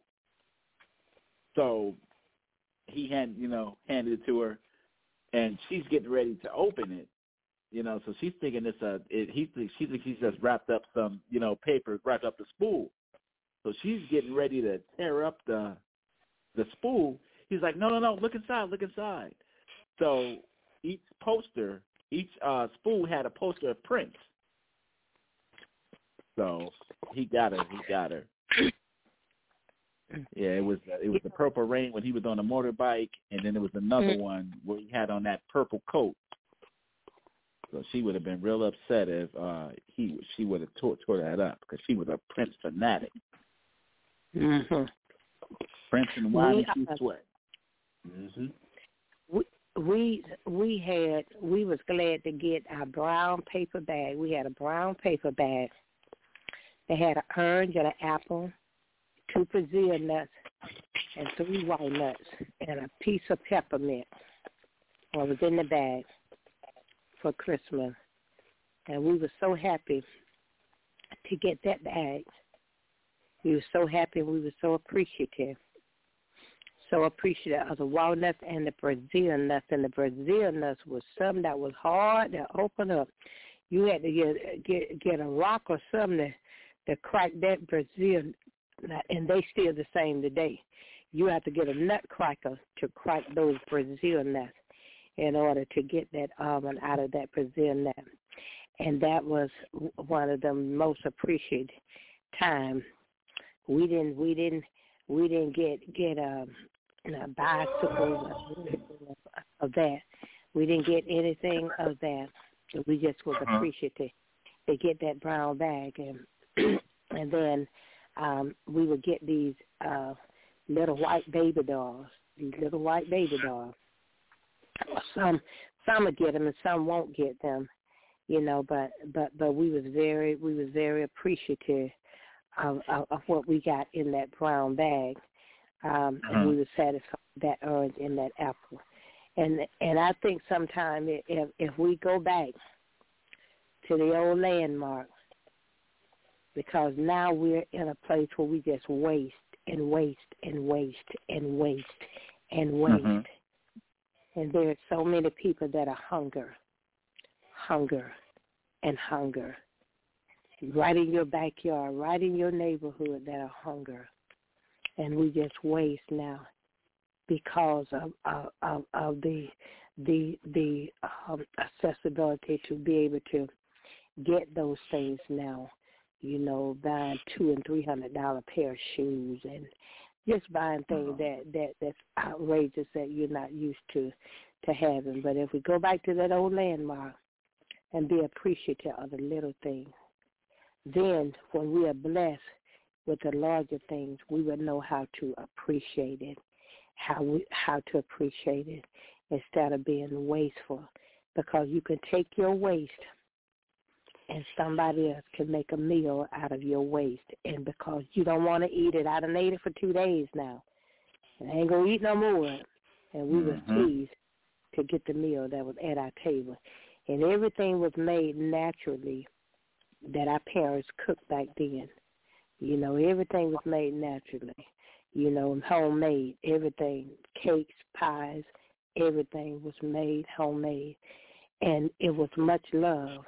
So he had, you know, handed it to her, and she's getting ready to open it, you know. So she's thinking it's a, it, he thinks she thinks he's just wrapped up some, you know, paper, wrapped up the spool. So she's getting ready to tear up the the spool. He's like, no, no, no, look inside, look inside. So each poster, each uh, spool had a poster of Prince. So he got her, he got her. Yeah, it was uh, it was the Purple Rain when he was on a motorbike, and then there was another mm-hmm. one where he had on that purple coat. So she would have been real upset if uh, he she would have tore, tore that up because she was a Prince fanatic. Mm-hmm. Prince and Wine and Sweat. Mm-hmm. We we we had we was glad to get our brown paper bag. We had a brown paper bag. They had an orange and an apple, two Brazil nuts, and three white nuts, and a piece of peppermint. What was in the bag for Christmas. And we were so happy to get that bag. We were so happy and we were so appreciative. So appreciative of the walnuts and the Brazil nuts. And the Brazil nuts was something that was hard to open up. You had to get get, get a rock or something to, to crack that Brazil nut, and they still the same today. You have to get a nut cracker to crack those Brazil nuts in order to get that almond out of that Brazil nut. And that was one of the most appreciated times. We didn't we didn't we didn't get get um uh, bicycles of that. We didn't get anything of that. We just was appreciative to get that brown bag, and and then um, we would get these uh, little white baby dolls. These little white baby dolls. Some some would get them and some won't get them, you know. But but but we was very we was very appreciative of, of, of what we got in that brown bag, um, uh-huh. and we were satisfied with that orange and that apple. And and I think sometime if if we go back to the old landmark because now we're in a place where we just waste and waste and waste and waste and waste. Mm-hmm. And there are so many people that are hunger, hunger, and hunger. Right in your backyard, right in your neighborhood that are hunger. And we just waste now because of of, of, of the the the um, accessibility to be able to get those things now. You know, buying two and three hundred dollar pair of shoes and just buying things that, that that's outrageous that you're not used to to having. But if we go back to that old landmark and be appreciative of the little things, then when we are blessed with the larger things, we will know how to appreciate it, how we how to appreciate it instead of being wasteful. Because you can take your waste and somebody else can make a meal out of your waste. And because you don't want to eat it, I done ate it for two days now. And I ain't going to eat no more. And we mm-hmm. were pleased to get the meal that was at our table. And everything was made naturally that our parents cooked back then. You know, everything was made naturally. You know, homemade, everything, cakes, pies, everything was made homemade. And it was much love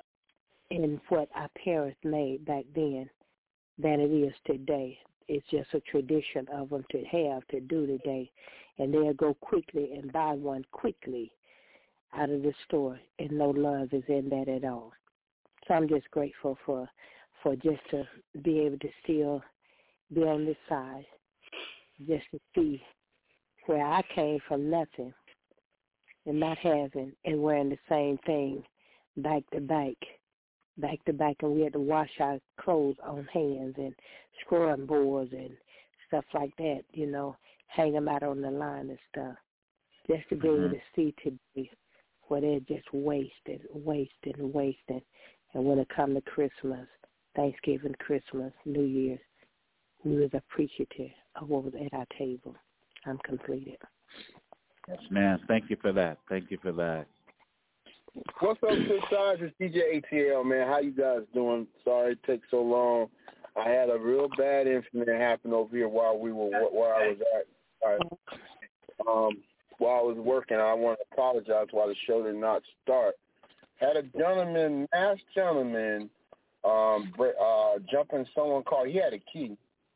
in what our parents made back then than it is today. It's just a tradition of them to have, to do today. And they'll go quickly and buy one quickly out of the store, and no love is in that at all. So I'm just grateful for for just to be able to still be on this side, just to see where I came from nothing and not having and wearing the same thing back to back, back to back, and we had to wash our clothes on hands and scrubbing boards and stuff like that, you know, hang them out on the line and stuff, just to be mm-hmm. able to see today where they're just wasted, wasted, wasted. And when it comes to Christmas, Thanksgiving, Christmas, New Year's, we was appreciative of what was at our table. I'm completed. Yes, ma'am. Thank you for that. Thank you for that. What's up, Six Eyes? It's D J A T L, man. How you guys doing? Sorry it takes so long. I had a real bad incident happen over here while we were where I was at. Right. Um, while I was working, I want to apologize why the show did not start. Had a gentleman, masked gentleman, um, uh, jump in someone's car. He had a key.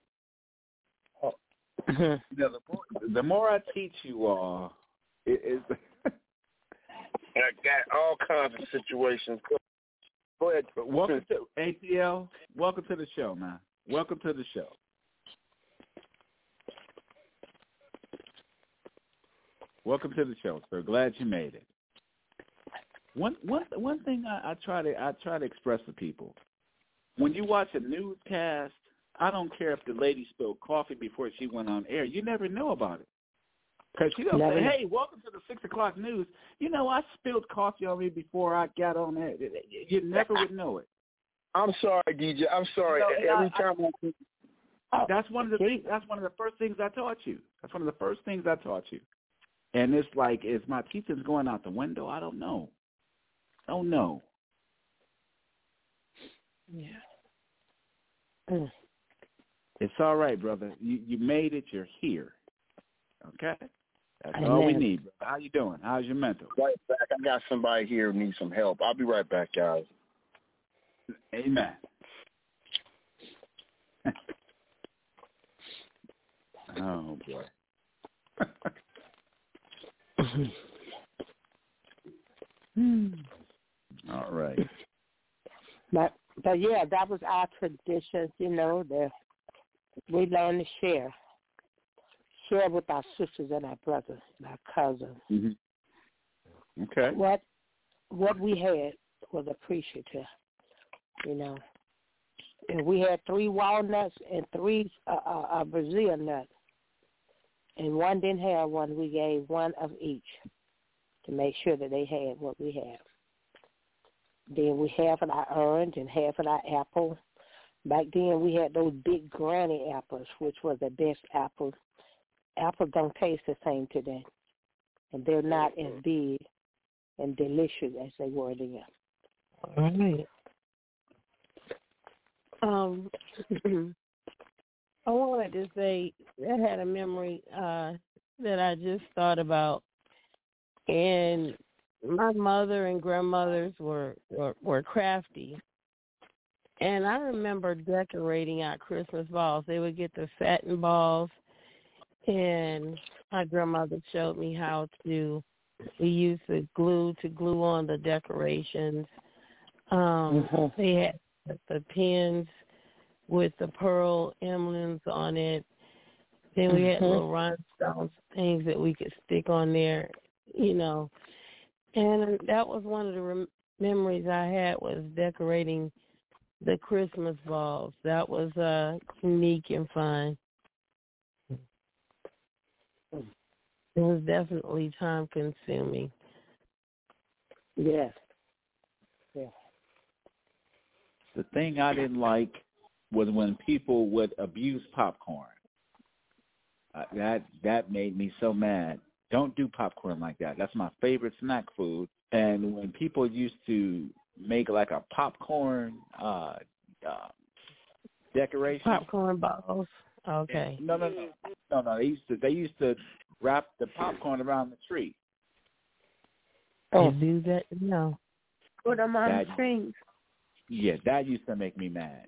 Oh. You know, the, more, the more I teach you all, it is. I got all kinds of situations. Go ahead. Welcome to A T L. Welcome to the show, man. Welcome to the show. Welcome to the show, sir. Glad you made it. One one one thing I, I try to I try to express to people: when you watch a newscast, I don't care if the lady spilled coffee before she went on air. You never know about it. Because she don't say, hey, welcome to the six o'clock news. You know, I spilled coffee on me before I got on air. You never would know it. I'm sorry, D J. I'm sorry. You know, Every I, time I, That's one of the things. That's one of the first things I taught you. That's one of the first things I taught you. And it's like, is my teachings going out the window? I don't know. I don't know. Yeah. Mm. It's all right, brother. You you made it. You're here. Okay? That's Amen. all we need. How you doing? How's your mental? Right back. I got somebody here who needs some help. I'll be right back, guys. Amen. Oh, boy. All right. But, but, yeah, that was our traditions, you know, that we learned to share. Share with our sisters and our brothers and our cousins. Mm-hmm. Okay. What what we had was appreciative, you know. And we had three walnuts and three uh, uh, uh, Brazil nuts. And one didn't have one. We gave one of each to make sure that they had what we had. Then we half of our orange and half of our apple. Back then we had those big granny apples, which was the best apples. Apples don't taste the same today, and they're not as big and delicious as they were then. All right. Um, I wanted to say I had a memory uh, that I just thought about, and my mother and grandmothers were, were were crafty, and I remember decorating our Christmas balls. They would get the satin balls, and my grandmother showed me how to. We used the glue to glue on the decorations. Um, mm-hmm. They had the pins with the pearl emblems on it. Then we had mm-hmm. little rhinestones, things that we could stick on there, you know. And that was one of the rem- memories I had, was decorating the Christmas balls. That was uh, unique and fun. It was definitely time consuming. Yes. Yeah. The thing I didn't like was when people would abuse popcorn. Uh, that that made me so mad. Don't do popcorn like that. That's my favorite snack food. And when people used to make like a popcorn uh, uh, decoration, popcorn balls. Okay. No, no, no, no, no. They used to they used to wrap the popcorn around the tree. Oh, do that? No. Put them on that, the strings. Yeah, that used to make me mad.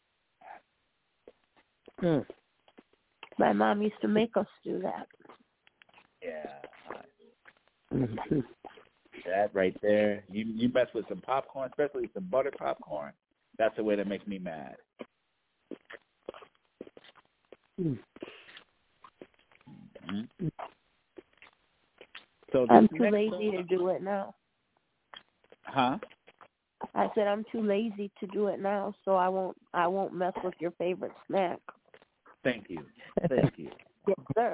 Hmm. My mom used to make us do that. Yeah. That right there. You you mess with some popcorn, especially some buttered popcorn. That's the way that makes me mad. Hmm. Mm-hmm. So I'm too lazy song, to do it now. Huh? I said I'm too lazy to do it now, so I won't. I won't mess with your favorite snack. Thank you. Thank you. Yes, sir.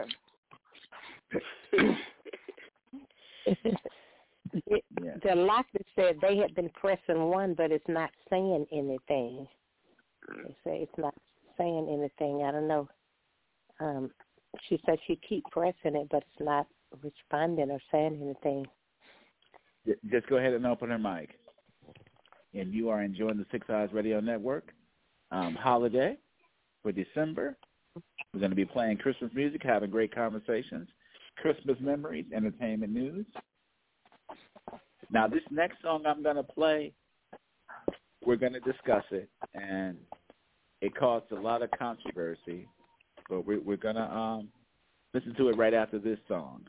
it, yeah. The locker said they had been pressing one, but it's not saying anything. They say it's not saying anything. I don't know. Um, she said she keep pressing it, but it's not responding or saying anything. Just go ahead and open her mic. And you are enjoying the Six Eyes Radio Network um, holiday for December. We're going to be playing Christmas music, having great conversations, Christmas memories, entertainment news. Now, this next song I'm going to play, we're going to discuss it, and it caused a lot of controversy, but we're, we're going to um, listen to it right after this song.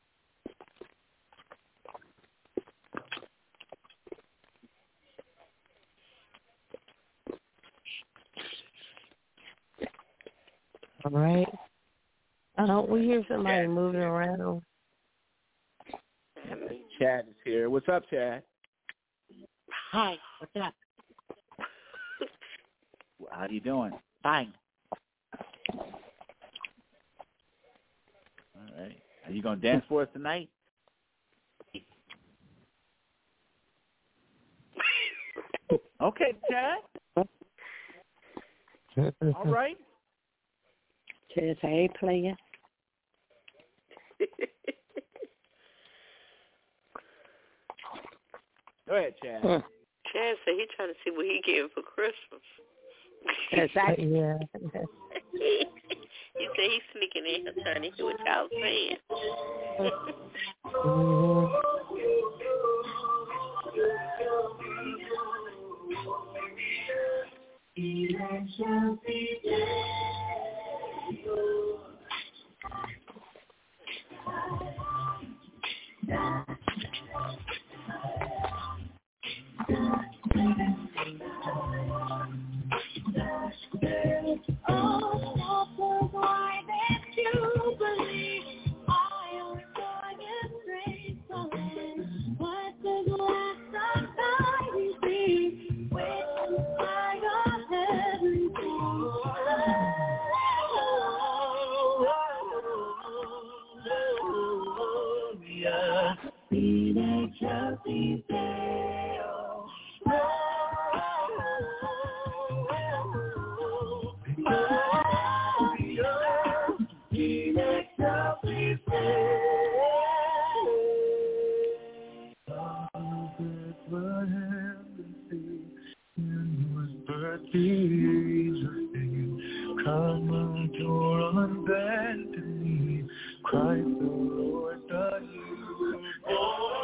All right. Uh, we hear somebody moving around. Chad is here. What's up, Chad? Hi. What's up? How you doing? Fine. All right. Are you going to dance for us tonight? Okay, Chad. All right. Chad, I ain't playing. Go ahead, Chad. Huh. Chad said he's trying to see what he getting for Christmas. Exactly. Yeah. he, he said he's sneaking in trying to hear what y'all saying. mm-hmm. your unbending knee. Christ the Lord, the newborn.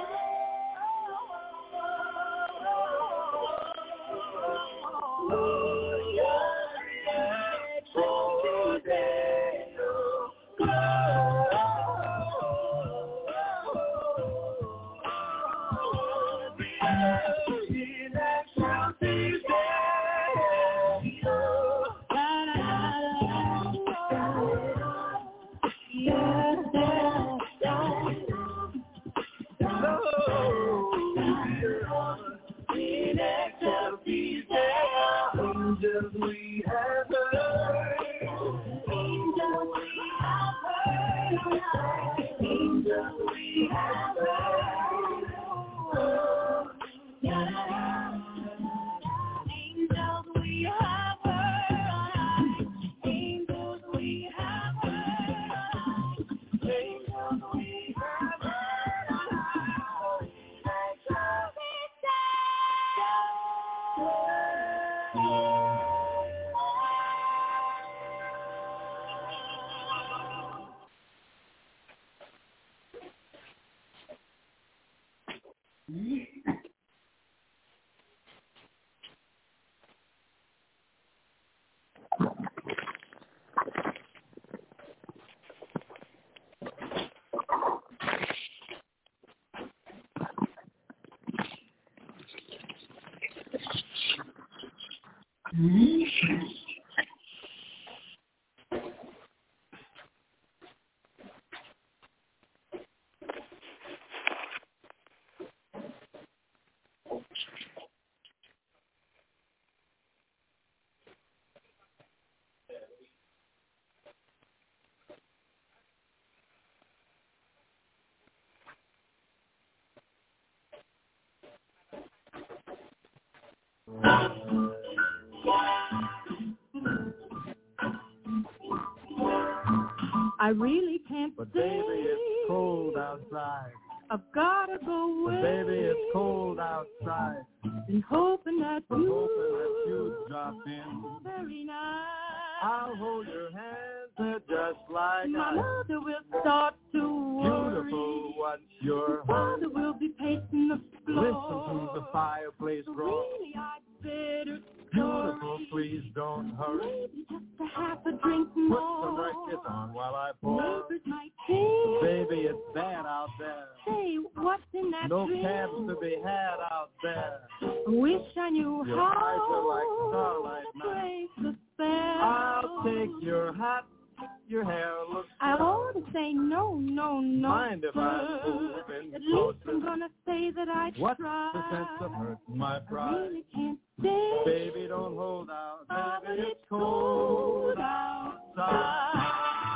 Angels we have heard, angels we have heard, angels we have heard, oh, yeah. Angels we have heard, angels we have heard, angels we have heard, I really can't But stay. baby, it's cold outside. I've gotta go away. But baby, it's cold outside. Been hoping that I'm you hoping that you'd drop in. very nice. I'll hold your hands, they're just like My ice. mother will start to worry. Beautiful, what's your Father hurry? will be pacing the floor. Listen to the fireplace roar. Really, I'd better Beautiful, please don't hurry. maybe just a half a drink Put more. some records on while I pour. Neighbors might think. Baby, it's bad out there. Say, what's in that No drink? cabs to be had out there. Wish I knew Your how eyes are like starlight to now. break the spell. I'll take your hat. Your hair looks I swell. ought to say no, no, no. Mind if I sir. move in At least closer? I'm gonna say that I What's tried. the sense of hurting my I pride? really can't stay. Baby, don't hold out. Oh, Baby, but it's cold outside.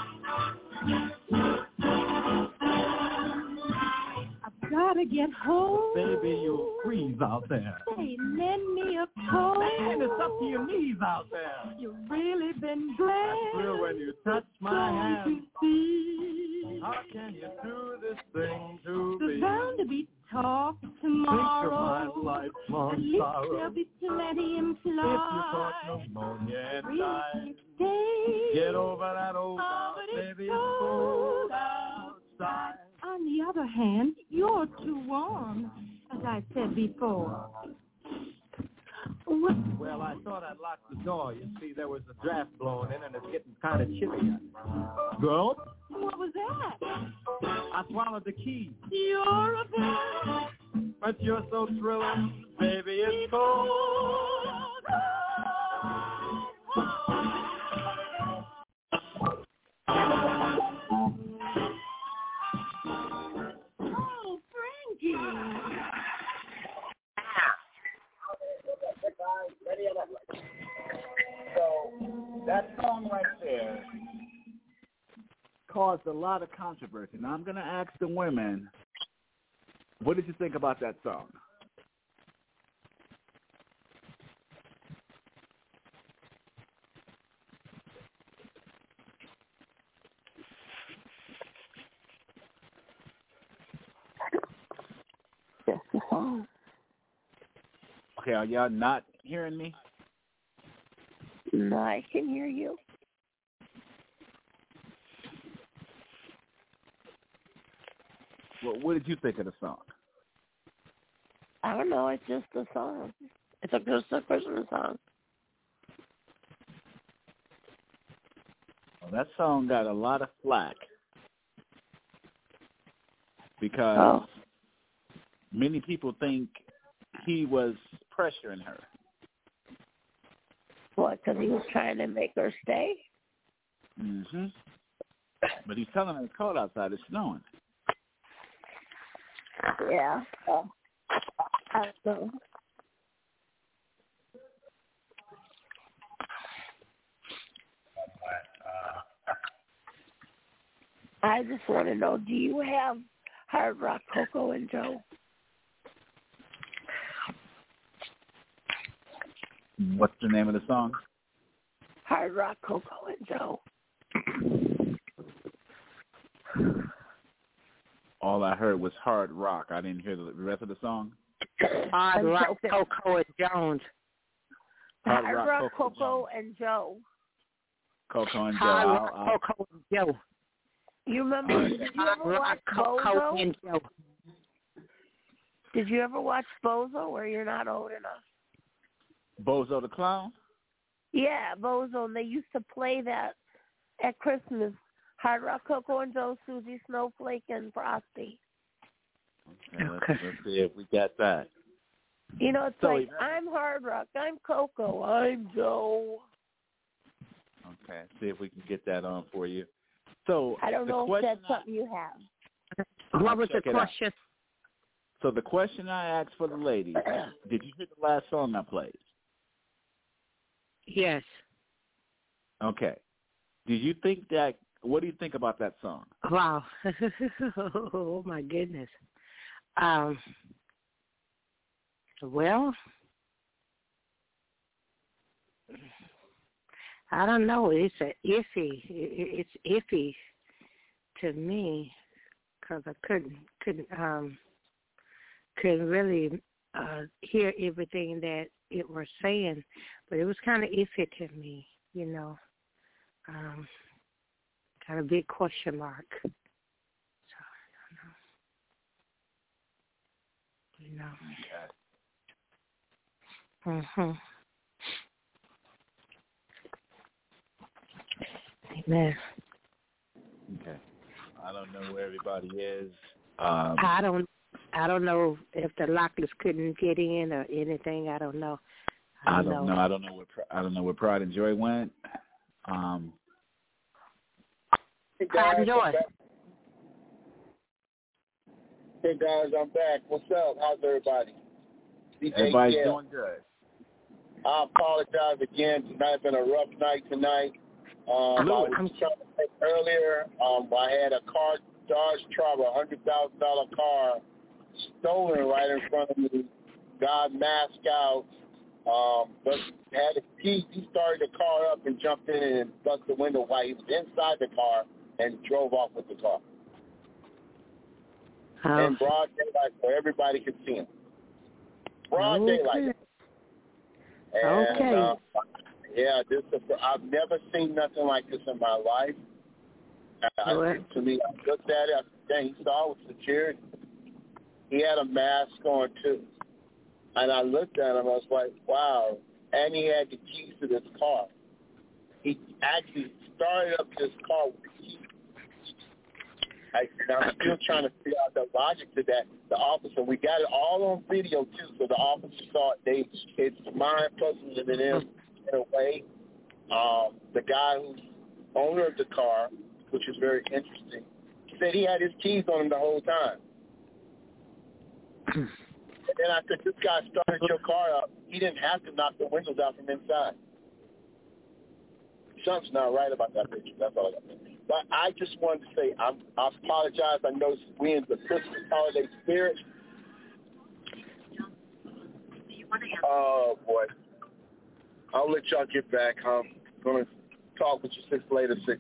I've gotta get home. Baby, you'll freeze out there. Say, lend me a coat. Man, it's up to your knees out there. You've really been glad. I thrill when you touch my Don't you hand. see? How can you do this thing to There's me? bound to be talk Think of tomorrow. my lifelong At least sorrow. there'll be plenty If you caught implied. pneumonia and Really died, can't stay. get over that old Oh, doubt, but it's baby, it's cold outside. On the other hand, you're too warm, as I said before. What? Well, I thought I'd lock the door. You see, there was a draft blowing in, and it's getting kind of chilly. Girl, What was that? I swallowed the key, You're a bad. but you're so thrilling, baby, it's cold. Oh, Frankie. So that song right there caused a lot of controversy. Now I'm going to ask the women, what did you think about that song? Just the song. Okay, are y'all not hearing me? No, I can hear you. Well, what did you think of the song? I don't know. It's just a song. It's a, it's a Christmas song. Well, that song got a lot of flack because oh. many people think he was pressuring her. What, because he was trying to make her stay? Mm-hmm. But he's telling her it's cold outside. It's snowing. Yeah. Uh, I don't know. I just want to know, do you have Hard Rock Coco and Joe? What's the name of the song? Hard Rock Coco and Joe. All I heard was Hard Rock. I didn't hear the rest of the song. Hard Rock Coco and Jones. Hard, Hard Rock, Rock Coco, Coco and Joe. Coco and Joe. Hard I'll, Rock I'll... Coco and Joe. You remember? Did you ever watch Bozo? And Joe. Did you ever watch Bozo? Or you're not old enough? Bozo the Clown? Yeah, Bozo. And they used to play that at Christmas. Hard Rock Coco and Joe, Susie Snowflake, and Frosty. Okay, let's, let's see if we got that. You know, it's so like, I'm Hard Rock, I'm Coco, I'm Joe. Okay, see if we can get that on for you. So I don't know if that's I, something you have. What was the question? Out. So the question I asked for the ladies, did you hear the last song I played? Yes. Okay. Do you think that, what do you think about that song? Wow. Oh, my goodness. Um. Well, I don't know. It's a iffy. It's iffy to me because I couldn't couldn't um couldn't really uh, hear everything that it was saying, but it was kind of iffy to me, you know. Um, kind of big question mark. So I don't know. You know. Mhm. Amen. Okay. I don't know where everybody is. Um, I don't. I don't know if the Lockless couldn't get in or anything. I don't know. I don't, I don't know. know. I don't know where. I don't know where Pride and Joy went. Um, hey Pride and Joy. Hey guys, I'm back. What's up? How's everybody? D J Everybody's yeah. doing good. I apologize again. Tonight's been a rough night tonight. Um, I was trying to say earlier, um, I had a car, Dodge Charger, a one hundred thousand dollars car, stolen right in front of me. Guy masked out, um, but had a key. He started the car up and jumped in and busted the window while he was inside the car and drove off with the car. Oh. In broad daylight so everybody could see him. Broad okay. daylight. And, okay. Uh, yeah, this is, I've never seen nothing like this in my life. I, to me, I looked at it. I said, dang, he saw it with security. He had a mask on, too. And I looked at him. I was like, wow. And he had the keys to this car. He actually started up this car with the keys. I, I'm still trying to figure out the logic to that. The officer, we got it all on video, too, so the officer saw it. They, it's mind puzzling in, in a way. Um, the guy who's owner of the car, which is very interesting, said he had his keys on him the whole time. And then I said, this guy started your car up. He didn't have to knock the windows out from inside. Something's not right about that picture. That's all I got to say. But I just wanted to say, I'm, I apologize. I know we're in the Christmas holiday spirit. Oh, boy. I'll let y'all get back. I'm going to talk with you six later, six.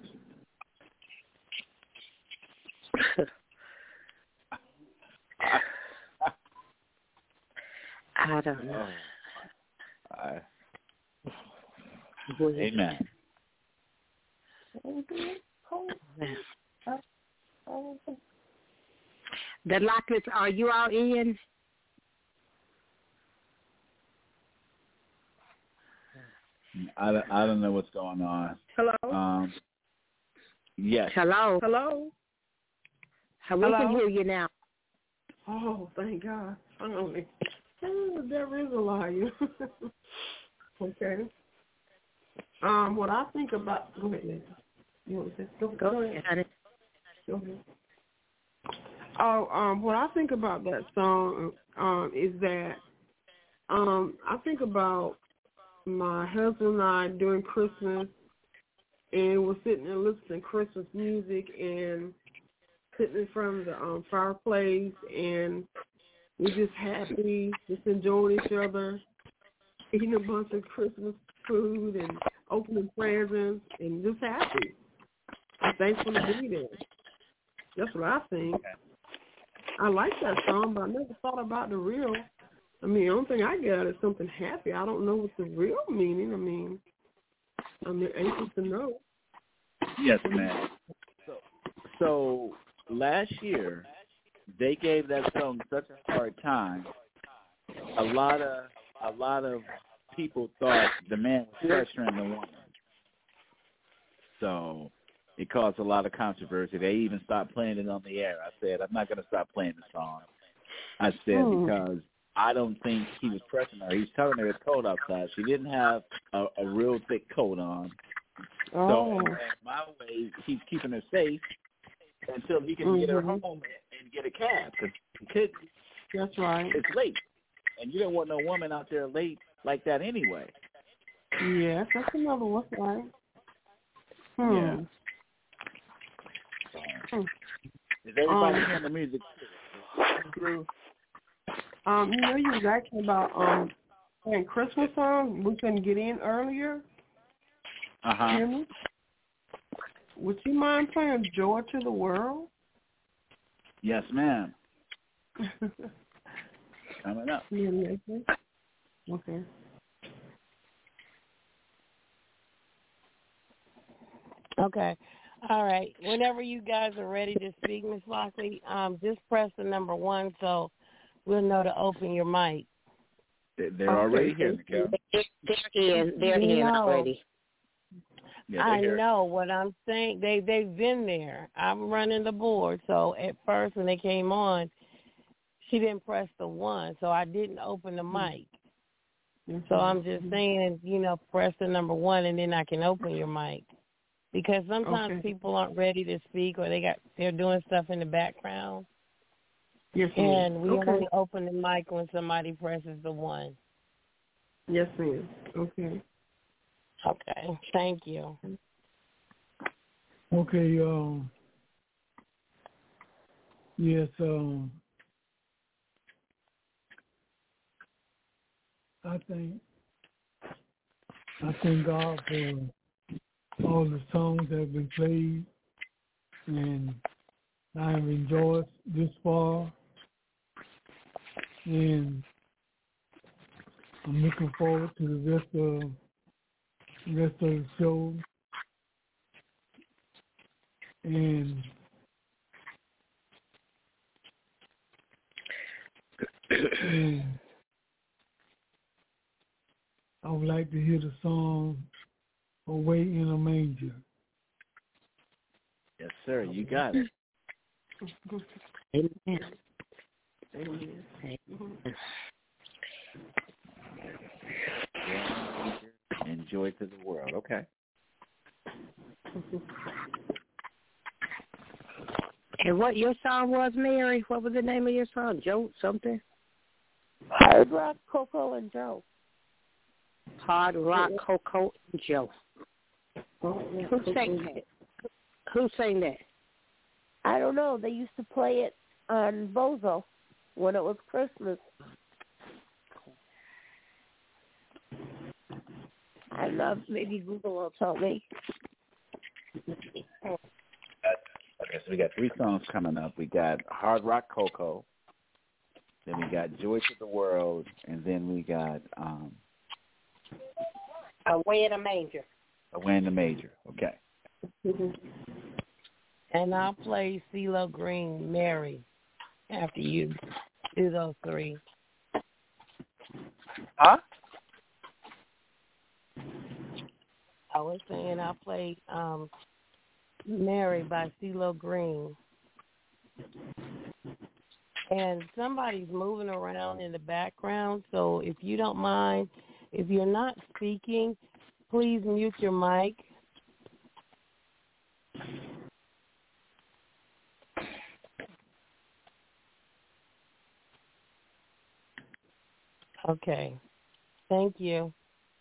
I don't know. Uh, amen. The Lockets, are you all in? I, I don't know what's going on. Hello? Um, yes. Hello? Hello? We Hello? can hear you now. Oh, thank God. Finally. Oh, the devil is a liar. Okay. Um, what I think about... Go ahead, Nancy. You want to say? Go, Go, go ahead. ahead. Go ahead. Oh, um, what I think about that song um, is that um, I think about my husband and I during Christmas, and we're sitting there listening to Christmas music and sitting in front of the um, fireplace, and we're just happy, just enjoying each other, eating a bunch of Christmas food and opening presents, and just happy. I'm thankful to be there. That's what I think. I like that song, but I never thought about the real. I mean, the only thing I got is something happy. I don't know what the real meaning. I mean, I'm anxious to know. Yes, ma'am. So, so last year, they gave that song such a hard time. A lot of a lot of people thought the man was pressuring the woman. So it caused a lot of controversy. They even stopped playing it on the air. I said, I'm not going to stop playing the song. I said, Hmm. because I don't think he was pressing her. He was telling her it's cold outside. She didn't have a, a real thick coat on. Oh. So in my way, he's keeping her safe until he can mm-hmm. get her home and get a cab. Because he could. That's right. It's late. And you don't want no woman out there late like that anyway. Yes, that's another one, right? Hmm. Yeah. So, is everybody Um, hearing the music through? Um, you know, you was asking about um playing Christmas songs. We couldn't get in earlier. Uh huh. Hear me? Would you mind playing "Joy to the World"? Yes, ma'am. Coming up. Okay. Okay. All right. Whenever you guys are ready to speak, Miss Lockley, um, just press the number one so we'll know to open your mic. They're, they're already here, Nicole. They're in. They're in already. Yeah, I here. know what I'm saying. They they've been there. I'm running the board. So at first when they came on, she didn't press the one, so I didn't open the mic. Mm-hmm. So I'm just saying, you know, press the number one and then I can open your mic. Because sometimes okay. people aren't ready to speak or they got they're doing stuff in the background. Yes, and ma'am. we Okay. only open the mic when somebody presses the one. Yes, ma'am. Okay. Okay. Thank you. Okay. Um. Yes. Um. I think. I thank God for all the songs that have been played, and I have enjoyed this far, and I'm looking forward to the rest of the rest of the show, and and I would like to hear the song "Away in a Manger." Yes, sir. You got it. Amen. Amen. Enjoy to the world. Okay. And what your song was, Mary? What was the name of your song? Joe something? Hard Rock, Coco, and Joe. Hard Rock, Coco, and Joe. Oh, yeah, Who Coco. sang that? Who sang that? I don't know. They used to play it on Bozo when it was Christmas. I don't know. Maybe Google will tell me. Okay, so we got three songs coming up. We got Hard Rock Coco, then we got Joy to the World, and then we got um, Away in a Manger. Away in the Major. Okay. And I'll play CeeLo Green, Mary. after you do those three. Huh? I was saying I played um, Mary by CeeLo Green. And somebody's moving around in the background, so if you don't mind, if you're not speaking, please mute your mic. Okay. Thank you.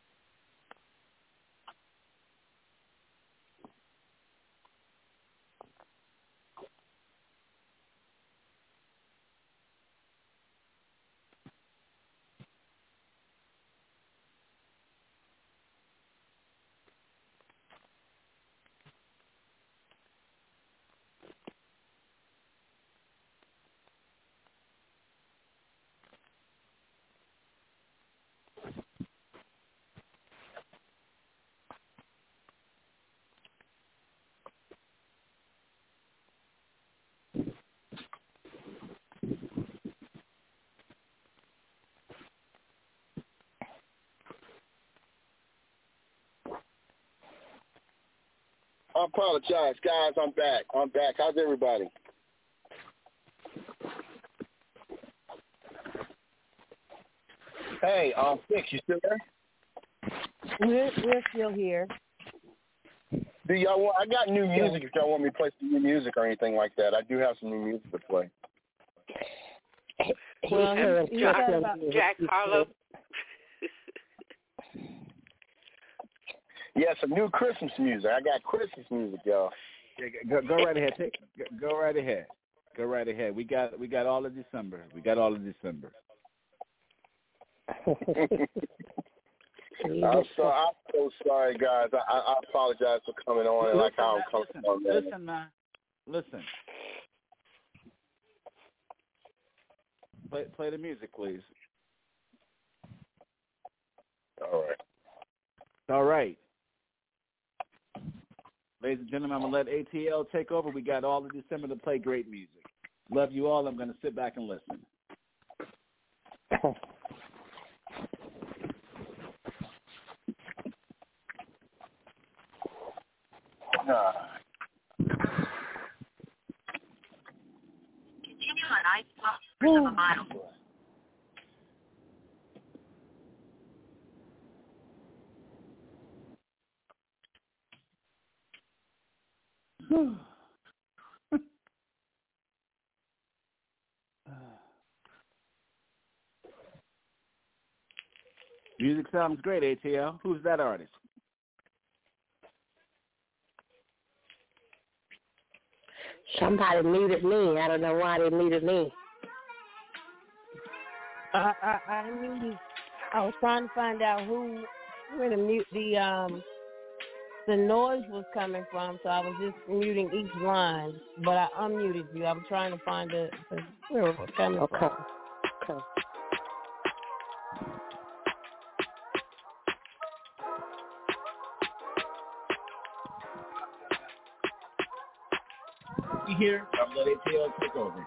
I apologize, guys. I'm back. I'm back. How's everybody? Hey, um, Fix, you still there? We're, we're still here. Do y'all want? I got new music. If y'all want me to play some new music or anything like that, I do have some new music to play. Well, um, Jack, Jack Harlow. Yeah, some new Christmas music. I got Christmas music, y'all. Yeah, go, go right ahead. Take, go right ahead. Go right ahead. We got we got all of December. We got all of December. I'm so I'm so sorry, guys. I, I apologize for coming on and like how I'm coming listen, on. Man. Listen, man. Listen. Play play the music, please. All right. All right. Ladies and gentlemen, I'm going to let A T L take over. We got all of December to play great music. Love you all. I'm going to sit back and listen. Nah. Continue on I twelve of a mile. Music sounds great, A T L. Who's that artist? Somebody muted me. I don't know why they muted me. I I I muted. I was trying to find out who where the mute the um the noise was coming from, so I was just muting each line. But I unmuted you. I'm trying to find the, the where it was coming okay. from. Okay. You hear? I'm going to let A T L take over.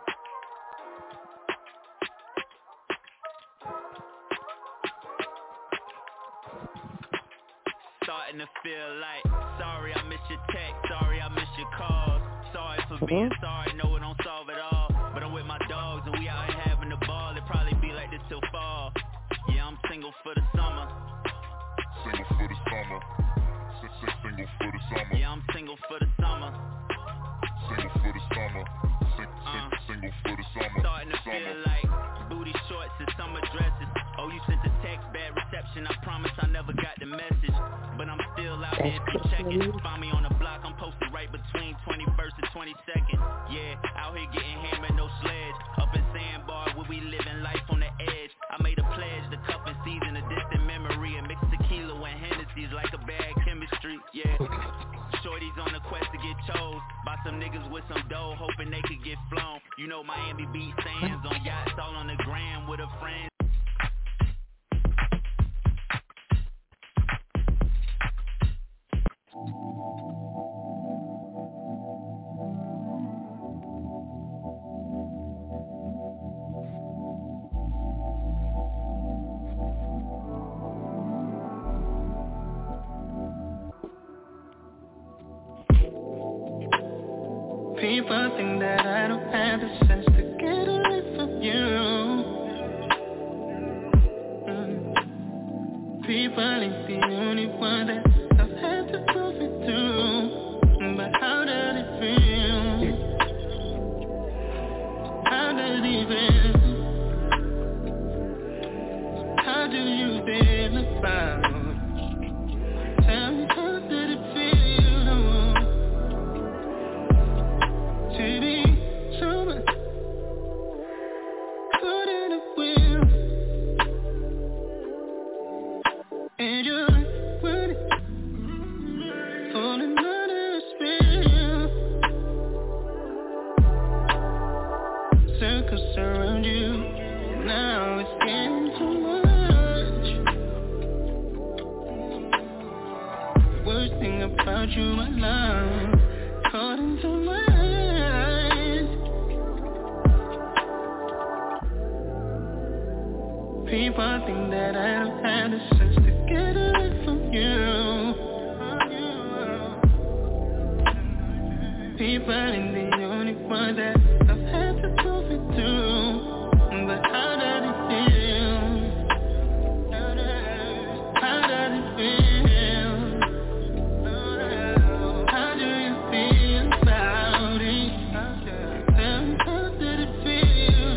Starting to feel like, sorry I missed your text, sorry I missed your calls. Sorry for being mm-hmm. sorry, no it don't solve it all. But I'm with my dogs and we out here having a ball. It probably be like this till fall. Yeah, I'm single for the summer. Single for the summer. Single for the summer. Yeah, I'm single for the summer. Single for the summer. Uh, single for the summer. Starting to summer. feel like booty shorts and summer dresses. Oh, you sent a text, bad reception. I promise I never got the message. But I'm still out here if you check it. Find me on the block, I'm posted right between twenty-first and twenty-second. Yeah, out here getting hammered, no sledge. Up in Sandbar where we living life on the edge. I made a pledge, the cup and season, a distant memory. And mix tequila and Hennessy's like a bad chemistry. Yeah, shorty's on a quest to get chose by some niggas with some dough, hoping they could get flown. You know Miami Beach sands on yachts all on the gram with a friend. People think that I don't have the sense to get away from you. Mm. People ain't the only one that I've had to prove it to. But how does it feel? How does it feel? How do you feel about? Tell me how did it feel to be someone caught in a wheel, and you're running, falling under a spell. Circles surround you, now it's getting too much. The worst thing about you, my love, caught into my eyes. People think that I don't have the sense to get away from you. People ain't the only one that I've had to prove it to. But how does it feel? How does it feel? How do you feel about it? Tell me how did it feel?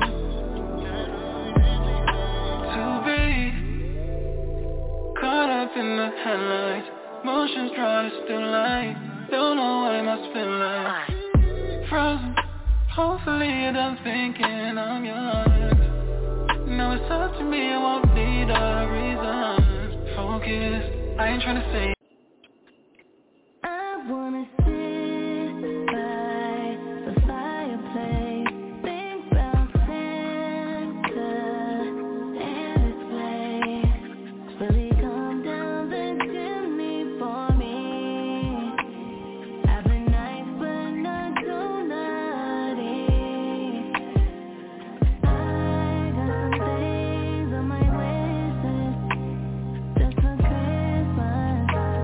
So babe, caught up in the headlights, motions trying to still light. Don't know what it must feel like. Frozen, hopefully you're done thinking I'm yours. Now it's up to me, I won't need a reason. Focus, I ain't trying to say. I wanna sit by the fireplace, think about Santa and his sleigh. Really calm down the chimney for me. I've been nice but not too naughty. I got some things on my wish list just for Christmas.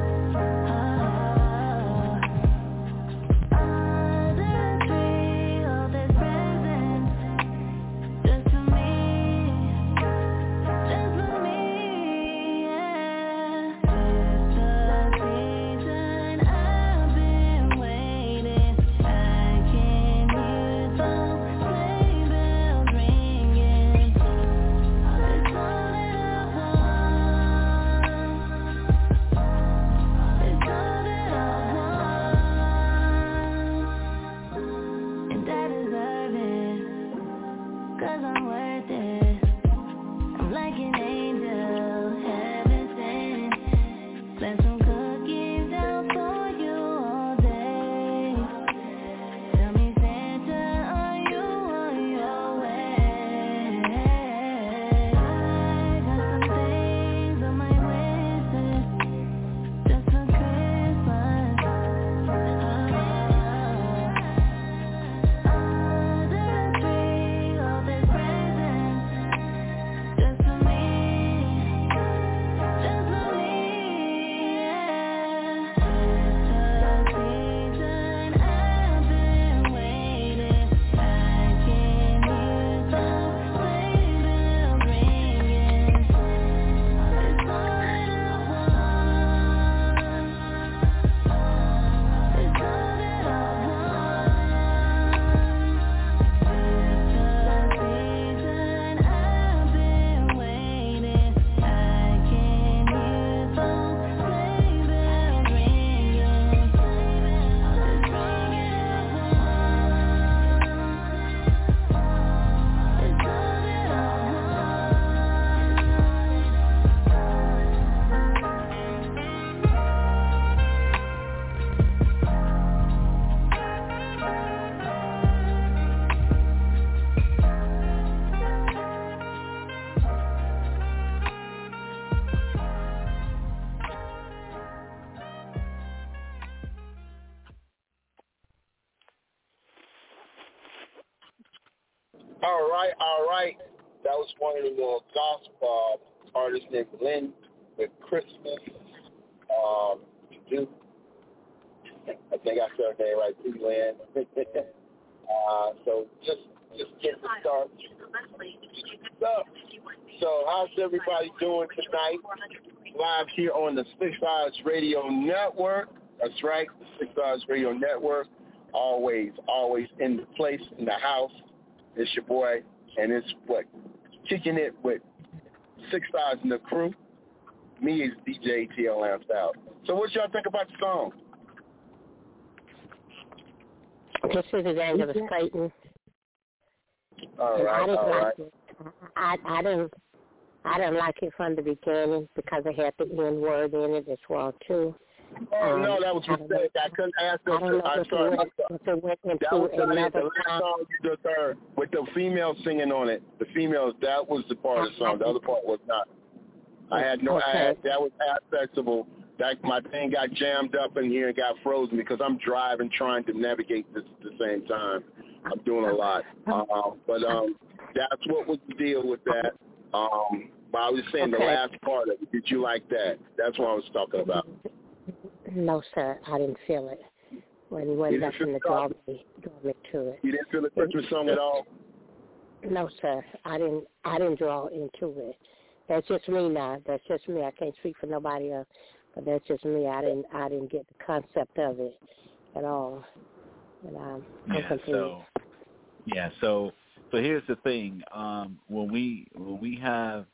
All right, all right. That was one of the little gospel uh, artists named Lynn with Christmas um, to do. I think I said her name right, T-Land. uh, so just just get the start. So, so how's everybody doing tonight? Live here on the Six Eyes Radio Network. That's right, the Six Eyes Radio Network. Always, always in the place, in the house. It's your boy, and it's what? Kicking it with Six Eyes and the crew. Me is D J T L Lamps out. So what y'all think about the song? This is Evangelist Clayton. All right, I didn't all like right. it. I, I didn't I didn't like it from the beginning because it had the N word in it as well too. Oh um, no, that was a mistake. I couldn't ask I don't know I if started, it went, if it went into that was the another last song. song you just heard with the females singing on it. The females, that was the part of the song. The other part was not. I had no. Okay. I had, that was accessible. That my thing got jammed up in here and got frozen because I'm driving, trying to navigate this at the same time. I'm doing a lot. Uh, but um, that's what was the deal with that. Um, but I was saying Okay. the last part of it. Did you like that? That's what I was talking about. No, sir, I didn't feel it. When he went You back didn't in the feel draw me, draw me to it. You didn't feel the Christmas song at all? No, sir, I didn't. I didn't draw into it. That's just me now. That's just me. I can't speak for nobody else, but that's just me. I didn't. I didn't get the concept of it at all. And um, I'm Yeah, confused. so yeah, so so here's the thing. Um, when we when we have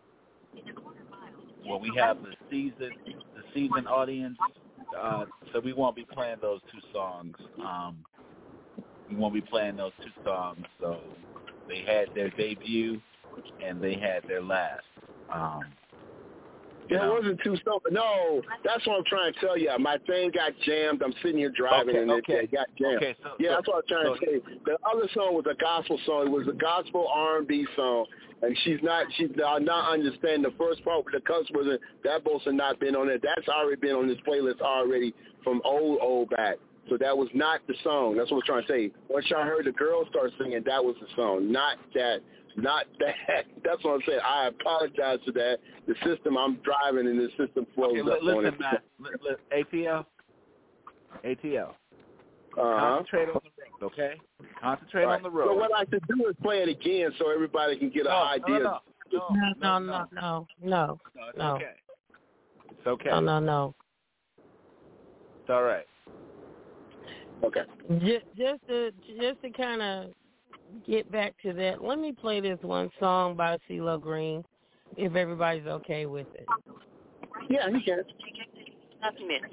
when we have the season the season audience, uh, so we won't be playing those two songs. Um, we won't be playing those two songs. So they had their debut and they had their last. Um, you It know. wasn't too sober. No, that's what I'm trying to tell you. My thing got jammed. I'm sitting here driving Okay, and okay. it, it got jammed. Okay, so- yeah, so- that's what I'm trying so- to tell you. The other song was a gospel song. It was a gospel R and B song, and she's not she's not understanding the first part with the cuss words. That both have not been on it. That's already been on this playlist already from old old back. So that was not the song. That's what I'm trying to say. Once y'all heard the girls start singing, that was the song, not that. Not that. That's what I'm saying. I apologize for that. The system, I'm driving and the system flows Okay, up li- on listen, it. man. Li- li- A T L. A T L. Uh-huh. Concentrate on the road, okay? Concentrate Right. on the road. So what I should do is play it again so everybody can get an No, idea. no, no, No, no, no, no, no, no, it's no. okay. It's okay. No, no, no. It's all right. Okay. Just, just to just to kind of get back to that, let me play this one song by CeeLo Green, if everybody's okay with it. Yeah, you can. That's me.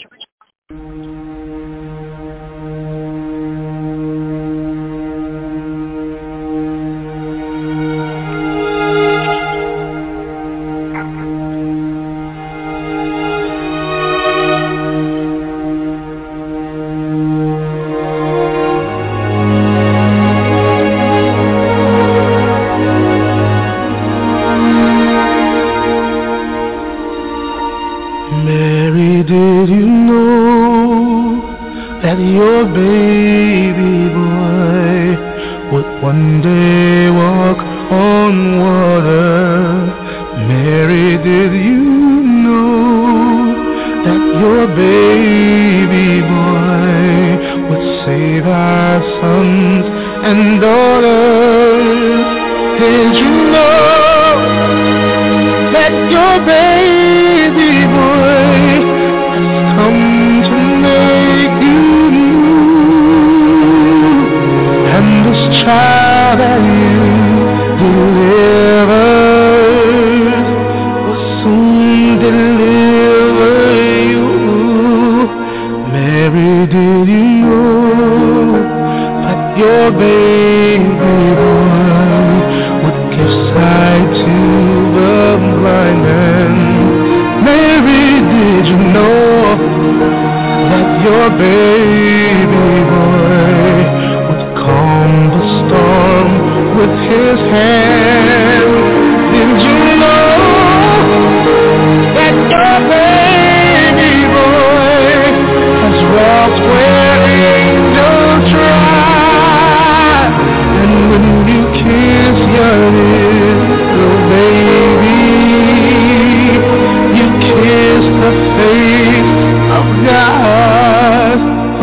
Mary, did you know that your baby boy would one day walk on water? Mary, did you know that your baby boy would save our sons and daughters? Did you know that your baby boy has come to make you new? And this child that you delivered will soon deliver you. Mary, did you know that your baby boy would give sight to the blind man? Mary, did you know that your baby boy would calm the storm with his hand? Did you know that your baby boy has walked where angels trod? And when you kiss your little baby, you kiss the face of God.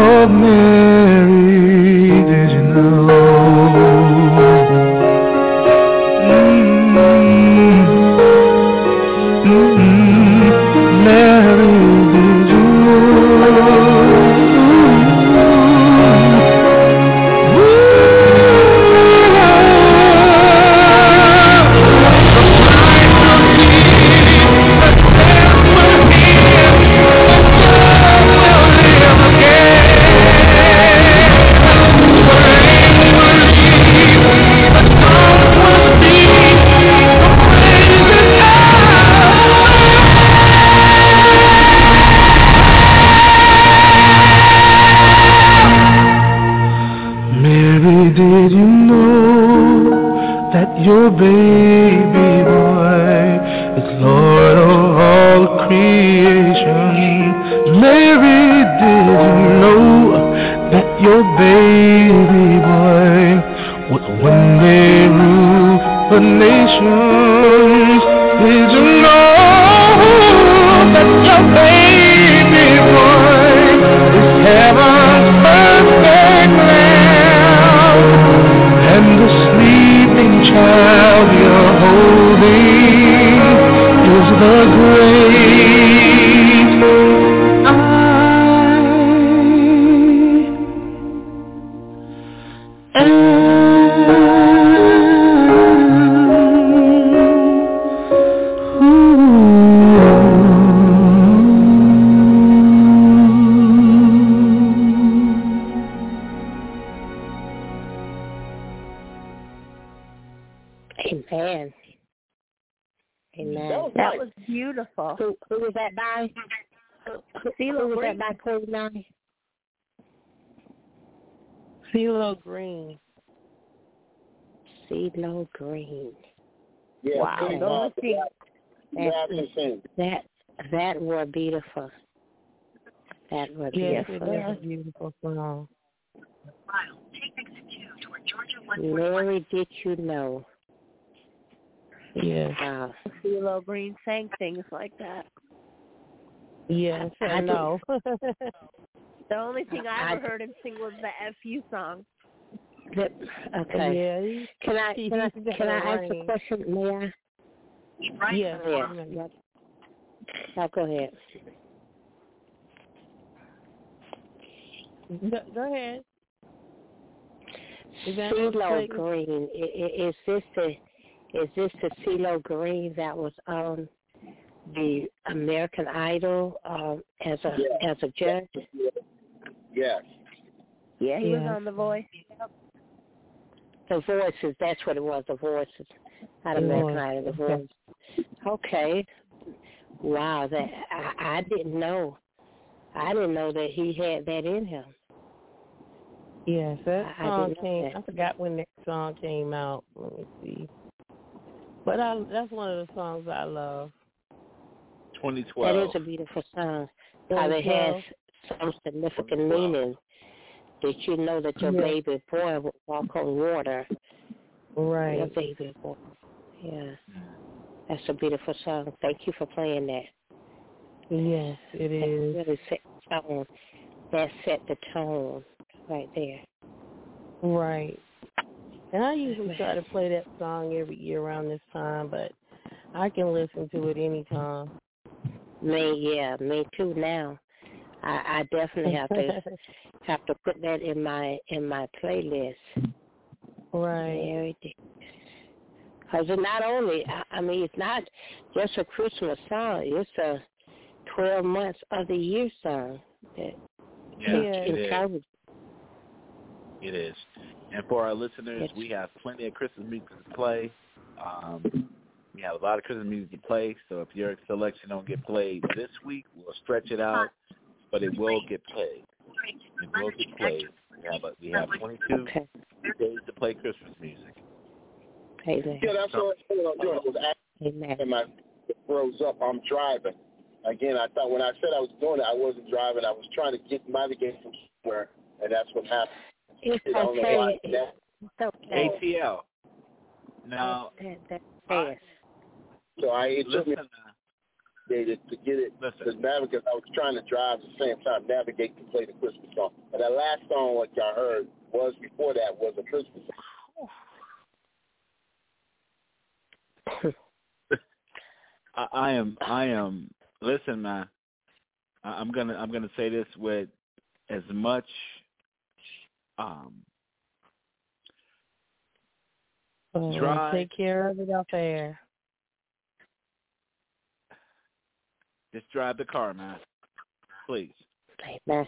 baby boy is Lord of all creation. Mary, did you know that your baby boy would one day rule the nations? Did you know that your baby boy is heaven's perfect lamb? And the sleeping child you're holding is the great I am. Amen. Amen. That was beautiful. Who, who was that by? Who, who was that by, Chloe Nine? CeeLo Green. CeeLo Green. Yeah, wow. Green, Those uh, things, yeah, that, that, that were beautiful. That were Yes, beautiful. it is a beautiful song. Mary, did you know? Yes. Wow. CeeLo Green sang things like that. Yes, I, I know. The only thing I ever I, heard him sing was the F U song. The, okay. Yeah, can I can I can I ask a question? May I? Yes. Yeah. yeah. Now go ahead. Go, go ahead. CeeLo Green. Is this the is this the CeeLo Green that was on the American Idol um, as a yeah. as a judge? Yes. Yeah, he yeah. was on The Voice. The Voices. That's what it was. The Voices. Not American Idol. The Voice. Okay. Wow. That I, I didn't know. I didn't know that he had that in him. Yes, that I, song I came. that. I forgot when that song came out. Let me see. But I, that's one of the songs I love. twenty twelve. That is a beautiful song. How it has some significant meaning. Did you know that your yeah. baby boy would walk on water? Right. Your baby boy. Yeah. That's a beautiful song. Thank you for playing that. Yes, it is. That really set the tone. That set the tone right there. Right. And I usually try to play that song every year around this time, but I can listen to it anytime. Me, yeah, me too. Now, I, I definitely have to have to put that in my in my playlist. Right. Because it not only, I, I mean, it's not just a Christmas song. It's a twelve months of the year song. That yeah, it is. It is. And for our listeners, we have plenty of Christmas music to play. Um, we have a lot of Christmas music to play, so if your selection don't get played this week, we'll stretch it out, but it will get played. It will get played. We have, a, we have twenty-two okay. days to play Christmas music. Amen. Yeah, that's what I'm doing. I was Amen. and my froze up. I'm driving. Again, I thought when I said I was doing it, I wasn't driving. I was trying to get navigate from somewhere, and that's what happened. It's I don't know why. It's okay. A T L. Now, that, that, that so I it took me listen, to get it listen. to navigate. I was trying to drive at the same time, navigate to play the Christmas song. And that last song, what y'all heard, was before that was a Christmas song. I, I am. I am. Listen, man. I'm gonna. I'm gonna say this with as much. Um, oh, try. Take care of it out there. Just drive the car, man. Please. Amen.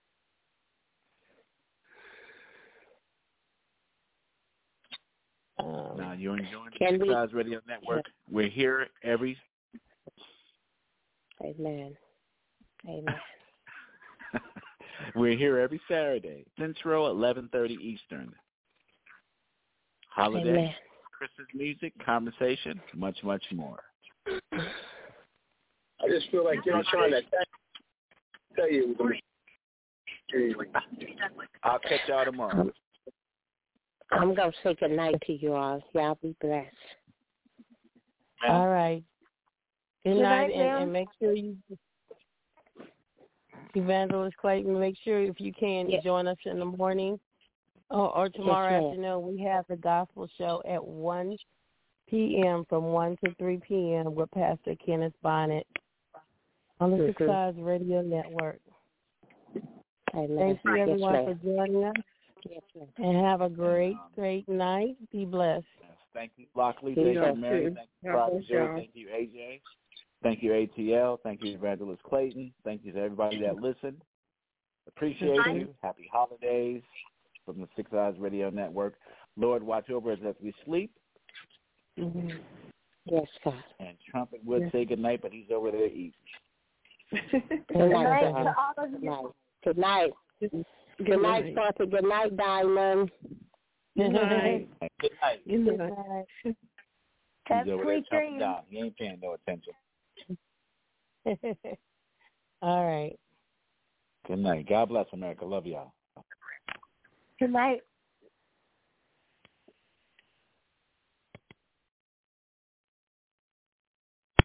Um, now you're enjoying the Six Size Radio Network. Yeah. We're here every. Amen. Amen. We're here every Saturday, Central, eleven thirty Eastern. Holiday. Amen. Christmas music, conversation, much, much more. I just feel like y'all trying to tell you. I'll catch y'all tomorrow. I'm going to say good night to you all. Y'all be blessed. All right. Good, Good night, night, and, ma'am. and make sure you, Evangelist Clayton, make sure if you can Yes. join us in the morning or, or tomorrow Yes, afternoon. We have the gospel show at one p.m. from one to three p.m. with Pastor Kenneth Bonnet on the Six Mhm. Sides Radio Network. Amen. Thank you, Yes, everyone, ma'am. for joining us. Yes, ma'am. And have a great, great night. Be blessed. Thank you, Lockley. You Thank you, too. Mary. Thank you, God Prophet bless Joe. y'all. Thank you, A J. Thank you, A T L. Thank you, Evangelist Clayton. Thank you to everybody that listened. Appreciate you. Happy holidays from the Six Eyes Radio Network. Lord, watch over us as we sleep. Mm-hmm. Yes, God. And Trumpet would say good night, but he's over there eating. Good night, to God. all of Good you. night. Good night. Good night, Sparky. Good night, Diamond. Good night. Good night. Good night. Have He's over there sweet chopping dreams. down. He ain't paying no attention. All right. Good night. God bless America. Love y'all. Good night.